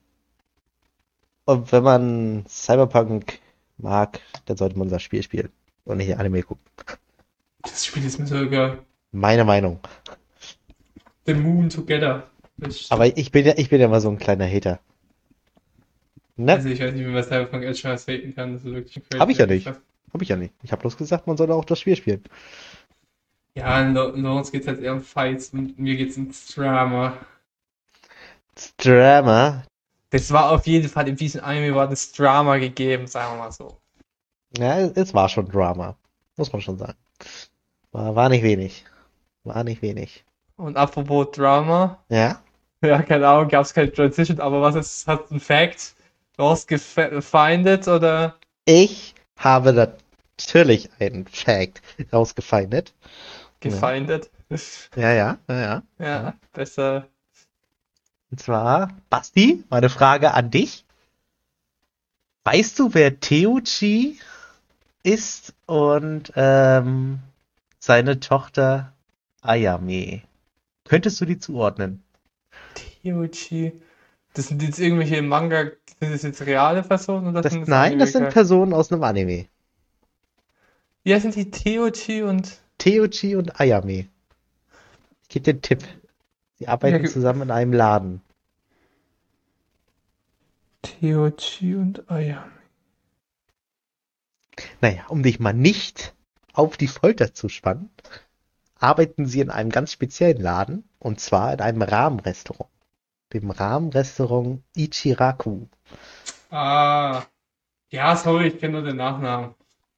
Und wenn man Cyberpunk mag, dann sollte man das Spiel spielen und nicht Anime gucken. Das Spiel ist mir so egal. Meine Meinung. The Moon Together. Das Aber ich bin ja, ich bin ja mal so ein kleiner Hater. Ne? Also ich weiß nicht, wie man Cyberpunk Edge Runners haten kann. Das ist wirklich ein Hab ich ja nicht. Crazy. Hab ich ja nicht. Ich habe bloß gesagt, man soll auch das Spiel spielen. Ja, in Lo- in Lawrence geht es halt eher um Fights und mir geht es ums Drama. Das Drama. Das war auf jeden Fall, in diesem Anime war das Drama gegeben, sagen wir mal so. Ja, es, es war schon Drama. Muss man schon sagen. War, war nicht wenig. War nicht wenig. Und apropos Drama, Ja? ja, keine Ahnung, gab es keine Transition, aber was ist, hat ein Fact rausgefindet oder? Ich habe natürlich einen Fact rausgefeindet. Gefeindet? Ja, ja, ja, ja. Ja, besser. Und zwar, Basti, meine Frage an dich. Weißt du, wer Teuchi ist und ähm, seine Tochter Ayame? Könntest du die zuordnen? Teuchi. Das sind jetzt irgendwelche Manga, sind das jetzt reale Personen oder Das, sind das nein, das sind Anime-Charaktere? Personen aus einem Anime. Ja, sind die Teuchi und Teuchi und Ayame. Ich gebe dir einen Tipp. Sie arbeiten Ja, ge- zusammen in einem Laden. Teuchi und Ayame. Naja, um dich mal nicht auf die Folter zu spannen, arbeiten sie in einem ganz speziellen Laden, und zwar in einem Rahmenrestaurant. Dem Rahmenrestaurant Ichiraku. Ah. Ja, sorry, ich kenne nur den Nachnamen.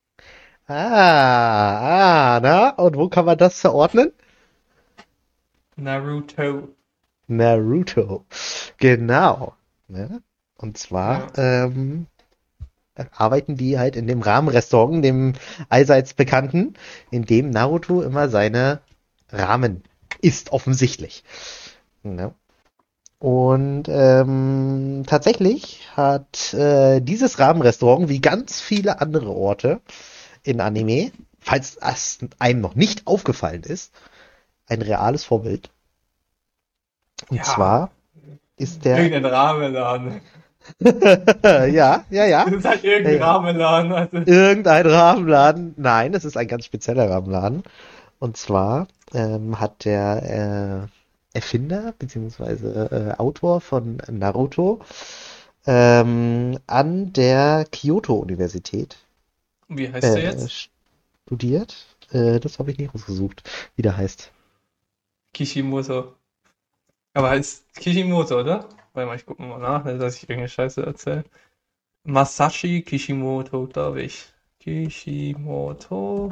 Ah, ah, na, und wo kann man das verordnen? Naruto. Naruto. Genau. Ne? Und zwar ähm, arbeiten die halt in dem Ramen-Restaurant, dem allseits bekannten, in dem Naruto immer seine Ramen isst, offensichtlich. Ne? Und ähm, tatsächlich hat äh, dieses Ramen-Restaurant, wie ganz viele andere Orte in Anime, falls das einem noch nicht aufgefallen ist, ein reales Vorbild. Und Ja. zwar ist der... Irgendein Rahmenladen. ja, ja, ja. Das ist halt irgendein Ja, ja. Rahmenladen. Also. Irgendein Rahmenladen. Nein, es ist ein ganz spezieller Rahmenladen. Und zwar ähm, hat der äh, Erfinder bzw. Äh, Autor von Naruto ähm, an der Kyoto-Universität Wie heißt der äh, jetzt? studiert. Äh, das habe ich nicht rausgesucht, wie der heißt. Kishimoto. Aber heißt Kishimoto, oder? Warte mal, ich gucke mal nach, nicht, dass ich irgendeine Scheiße erzähle. Masashi Kishimoto, glaube ich. Kishimoto.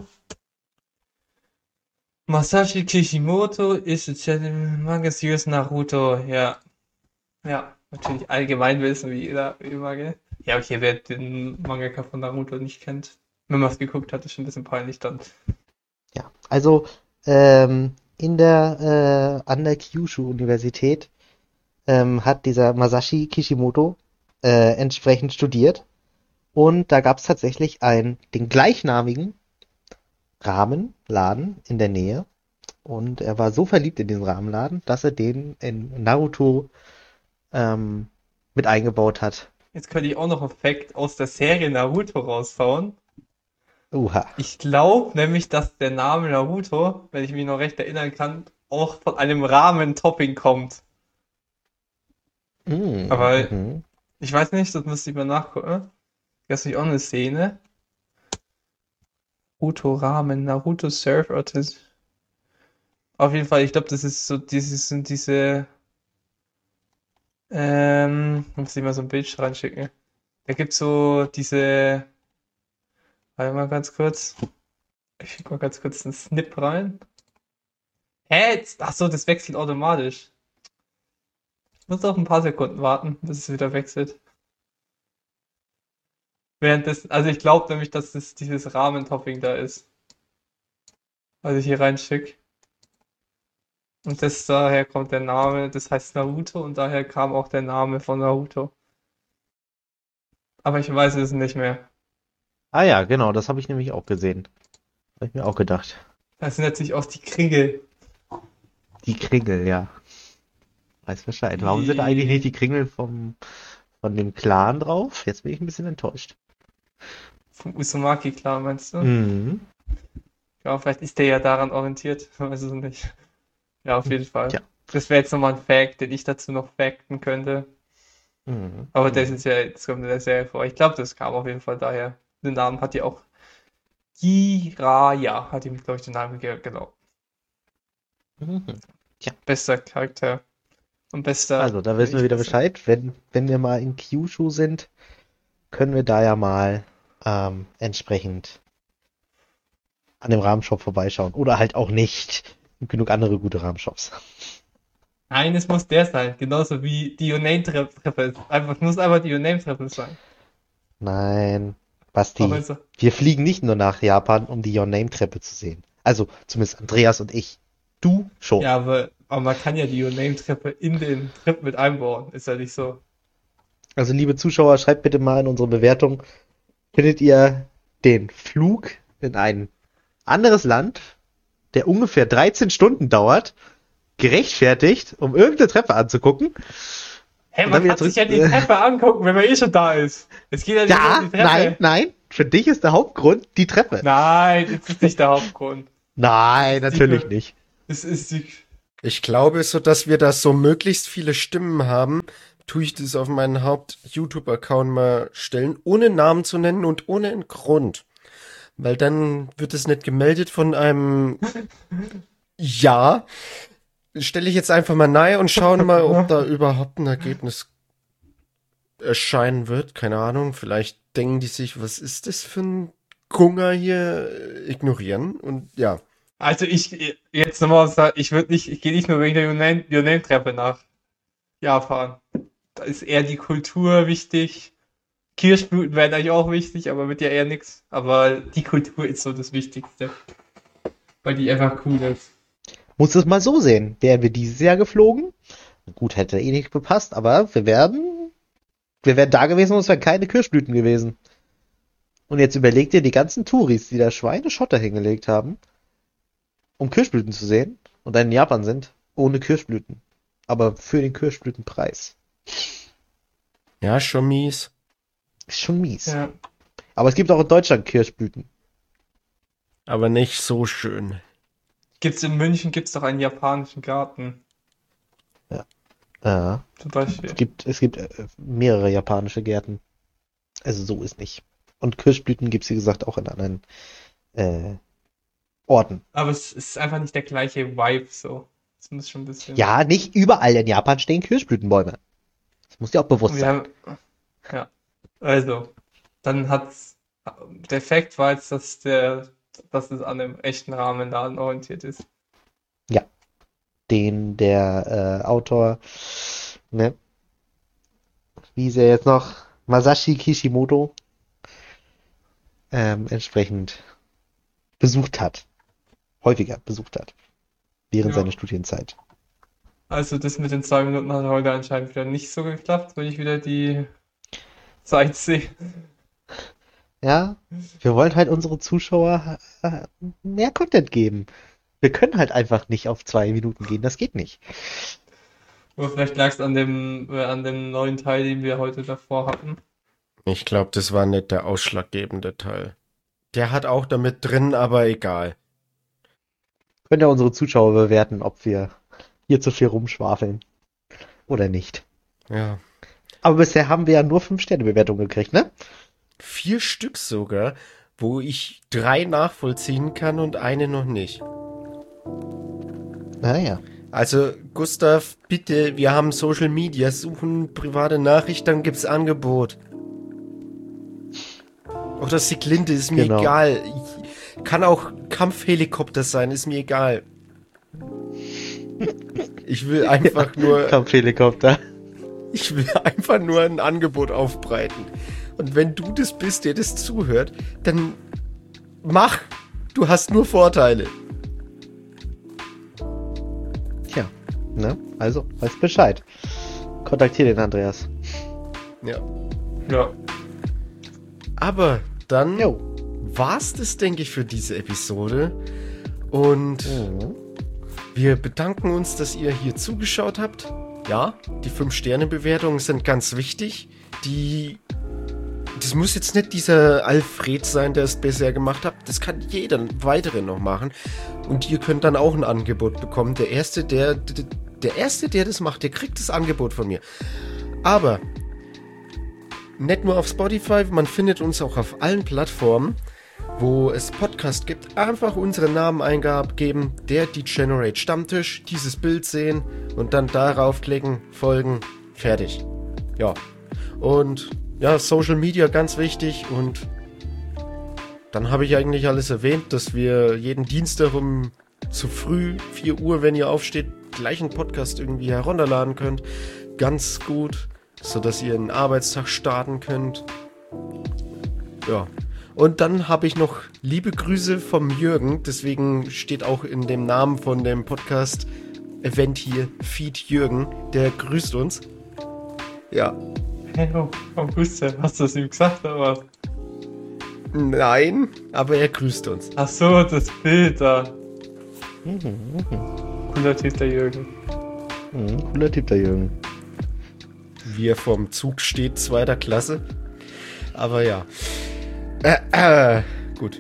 Masashi Kishimoto ist der Manga Series Naruto. Ja. Ja, natürlich allgemein wissen, wie jeder immer, gell? Ja, okay, wer den Mangaka von Naruto nicht kennt, wenn man es geguckt hat, ist schon ein bisschen peinlich dann. Ja, also ähm, in der äh, an der Kyushu-Universität ähm, hat dieser Masashi Kishimoto äh, entsprechend studiert und da gab es tatsächlich einen den gleichnamigen Ramenladen in der Nähe und er war so verliebt in diesen Ramenladen, dass er den in Naruto ähm, mit eingebaut hat. Jetzt könnte ich auch noch einen Fact aus der Serie Naruto raushauen. Uha. Ich glaube nämlich, dass der Name Naruto, wenn ich mich noch recht erinnern kann, auch von einem Ramen-Topping kommt. Mm, Aber mhm. ich weiß nicht, das müsste ich mal nachgucken. Das ist nicht auch eine Szene. Naruto Ramen, Naruto Surf Artist. Auf jeden Fall, ich glaube, das ist so, dieses sind diese. Ähm, muss ich mal so ein Bild reinschicken. Da gibt's so diese. Warte mal ganz kurz. Ich schicke mal ganz kurz einen Snip rein. Hä? Jetzt- Ach so, das wechselt automatisch. Ich muss auf ein paar Sekunden warten, bis es wieder wechselt. Währenddessen, also ich glaube nämlich, dass es dieses Ramen-Topping da ist, was ich hier reinschicke. Und das daher kommt der Name, das heißt Naruto und daher kam auch der Name von Naruto. Aber ich weiß es nicht mehr. Ah ja, genau, das habe ich nämlich auch gesehen. Habe ich mir auch gedacht. Das sind natürlich auch die Kringel. Die Kringel, ja. Weiß Bescheid. Warum sind eigentlich nicht Die die Kringel vom, von dem Clan drauf? Jetzt bin ich ein bisschen enttäuscht. vom Uzumaki, klar, meinst du? Mhm. Ja, vielleicht ist der ja daran orientiert. Ich weiß es nicht. Ja, auf jeden Fall. Tja. Das wäre jetzt nochmal ein Fact, den ich dazu noch facten könnte. Mhm. Aber das Mhm. ist ja, das kommt in der Serie vor. Ich glaube, das kam auf jeden Fall daher. Den Namen hat die auch. Jiraiya hat ihm, glaube ich, den Namen gegeben. Genau. Mhm. Bester Charakter. Und bester. Also, da wissen wir wieder Bescheid. Wenn, wenn wir mal in Kyushu sind, können wir da ja mal ähm, entsprechend an dem Rahmenshop vorbeischauen. Oder halt auch nicht. Es gibt genug andere gute Rahmenshops. Nein, es muss der sein. Genauso wie die Your-Name-Treppe. Einfach, muss einfach die Your-Name-Treppe sein. Nein, Auch Basti, wenn so. wir fliegen nicht nur nach Japan, um die Your-Name-Treppe zu sehen. Also, zumindest Andreas und ich. Du schon. Ja, aber, aber man kann ja die Your-Name-Treppe in den Trip mit einbauen. Ist ja nicht so. Also, liebe Zuschauer, schreibt bitte mal in unsere Bewertung, findet ihr den Flug in ein anderes Land, der ungefähr dreizehn Stunden dauert, gerechtfertigt, um irgendeine Treppe anzugucken? Hey, Und man dann wieder kann sich ja zurück- die Treppe angucken, wenn man eh schon da ist. Es geht ja nicht Ja, um die Treppe. nein, nein, für dich ist der Hauptgrund die Treppe. Nein, das ist nicht der Hauptgrund. Nein, natürlich Die- nicht. Es ist die. Ich glaube, so dass wir da so möglichst viele Stimmen haben, tue ich das auf meinen Haupt-YouTube-Account mal stellen, ohne Namen zu nennen und ohne einen Grund. Weil dann wird es nicht gemeldet von einem Ja. Stelle ich jetzt einfach mal nahe und schauen mal, ob da überhaupt ein Ergebnis erscheinen wird. Keine Ahnung, vielleicht denken die sich, was ist das für ein Gunger hier? äh, Ignorieren und ja. Also ich, jetzt nochmal sagen, ich würde nicht, ich gehe nicht nur wegen der Your Name- Your Name-Treppe nach Japan. da ist eher die Kultur wichtig. Kirschblüten wären eigentlich auch wichtig, aber wird ja eher nichts. Aber die Kultur ist so das Wichtigste. Weil die einfach cool ist. Muss es mal so sehen. Wären wir dieses Jahr geflogen? Gut, hätte eh nicht gepasst, aber wir wären, wir wären da gewesen und es wären keine Kirschblüten gewesen. Und jetzt überlegt ihr die ganzen Touris, die da Schweineschotter hingelegt haben, um Kirschblüten zu sehen und dann in Japan sind, ohne Kirschblüten. Aber für den Kirschblütenpreis. Ja, schon mies. Ist schon mies. Ja. Aber es gibt auch in Deutschland Kirschblüten. Aber nicht so schön. Gibt's in München gibt's doch einen japanischen Garten. Ja. Zum Beispiel. Es gibt, es gibt äh, mehrere japanische Gärten. Also so ist nicht. Und Kirschblüten gibt's wie gesagt auch in anderen äh, Orten. Aber es ist einfach nicht der gleiche Vibe so. Es muss schon ein bisschen. Ja, nicht überall in Japan stehen Kirschblütenbäume. Das muss dir auch bewusst Wir sein. haben, ja, also, dann hat's, der Effekt war jetzt, dass der, dass es an einem echten Rahmenladen orientiert ist. Den der äh, Autor, ne, wie ist er jetzt noch, Masashi Kishimoto, ähm, entsprechend besucht hat. Häufiger besucht hat. Während Ja. seiner Studienzeit. Also das mit den zwei Minuten hat heute anscheinend wieder nicht so geklappt, wenn ich wieder die Zeit sehe. Ja, wir wollen halt unsere Zuschauer äh, mehr Content geben. Wir können halt einfach nicht auf zwei Minuten gehen, das geht nicht. Aber vielleicht lag es an dem, äh, an dem neuen Teil, den wir heute davor hatten. Ich glaube, das war nicht der ausschlaggebende Teil. Der hat auch damit drin, aber egal. Können ja unsere Zuschauer bewerten, ob wir hier zu viel rumschwafeln oder nicht. Ja. Aber bisher haben wir ja nur fünf Sterne Bewertungen gekriegt, ne? Vier Stück sogar, wo ich drei nachvollziehen kann und eine noch nicht. Naja. Also, Gustav, bitte, wir haben Social Media, suchen private Nachricht, dann gibt's Angebot. Auch das Siglinde ist mir Genau. egal. Ich, kann auch Kampfhelikopter sein, ist mir egal. Ich will einfach nur, Kampfhelikopter. ich will einfach nur ein Angebot aufbreiten. Und wenn du das bist, der das zuhört, dann mach. Du hast nur Vorteile. Tja, ne? Also, weißt Bescheid. Kontaktier den Andreas. Ja. Ja. Aber dann Jo. war's das, denke ich, für diese Episode. Und Mhm. wir bedanken uns, dass ihr hier zugeschaut habt. Ja, die fünf Sterne Bewertungen sind ganz wichtig. Die, das muss jetzt nicht dieser Alfred sein, der es bisher gemacht hat. Das kann jeder weitere noch machen. Und ihr könnt dann auch ein Angebot bekommen. Der erste, der, der, der erste, der das macht, der kriegt das Angebot von mir. Aber nicht nur auf Spotify, man findet uns auch auf allen Plattformen, wo es Podcast gibt. Einfach unseren Namen eingeben, der Degenerate Stammtisch, dieses Bild sehen und dann darauf klicken, folgen, fertig. Ja. Und ja, Social Media ganz wichtig und dann habe ich eigentlich alles erwähnt, dass wir jeden Dienstag um zu früh, vier Uhr, wenn ihr aufsteht, gleich einen Podcast irgendwie herunterladen könnt. Ganz gut, sodass ihr einen Arbeitstag starten könnt. Ja. Und dann habe ich noch liebe Grüße vom Jürgen, deswegen steht auch in dem Namen von dem Podcast-Event hier Feed Jürgen, der grüßt uns. Ja. Hey, oh, oh, Grüße, hast du das ihm gesagt, aber. Nein, aber er grüßt uns. Ach so, das Bild da. Mhm, mhm. Cooler Typ, der Jürgen. Mhm, cooler Typ, der Jürgen. Wie er vorm Zug steht, zweiter Klasse. Aber ja. Äh, äh, gut.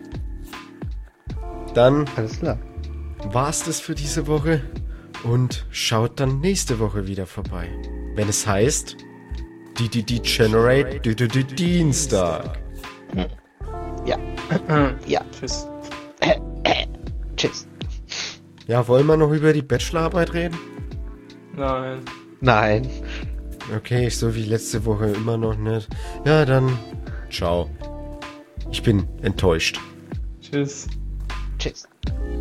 Dann Alles klar. war's das für diese Woche und schaut dann nächste Woche wieder vorbei. Wenn es heißt, die die Degenerate die die die Dienstag. Ja. Ja. Tschüss. Tschüss. Ja, wollen wir noch über die Bachelorarbeit reden? Nein. Nein. Okay, so wie letzte Woche immer noch nicht. Ja, dann ciao. Ich bin enttäuscht. Tschüss. Tschüss.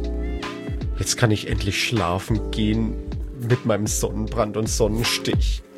Jetzt kann ich endlich schlafen gehen mit meinem Sonnenbrand und Sonnenstich.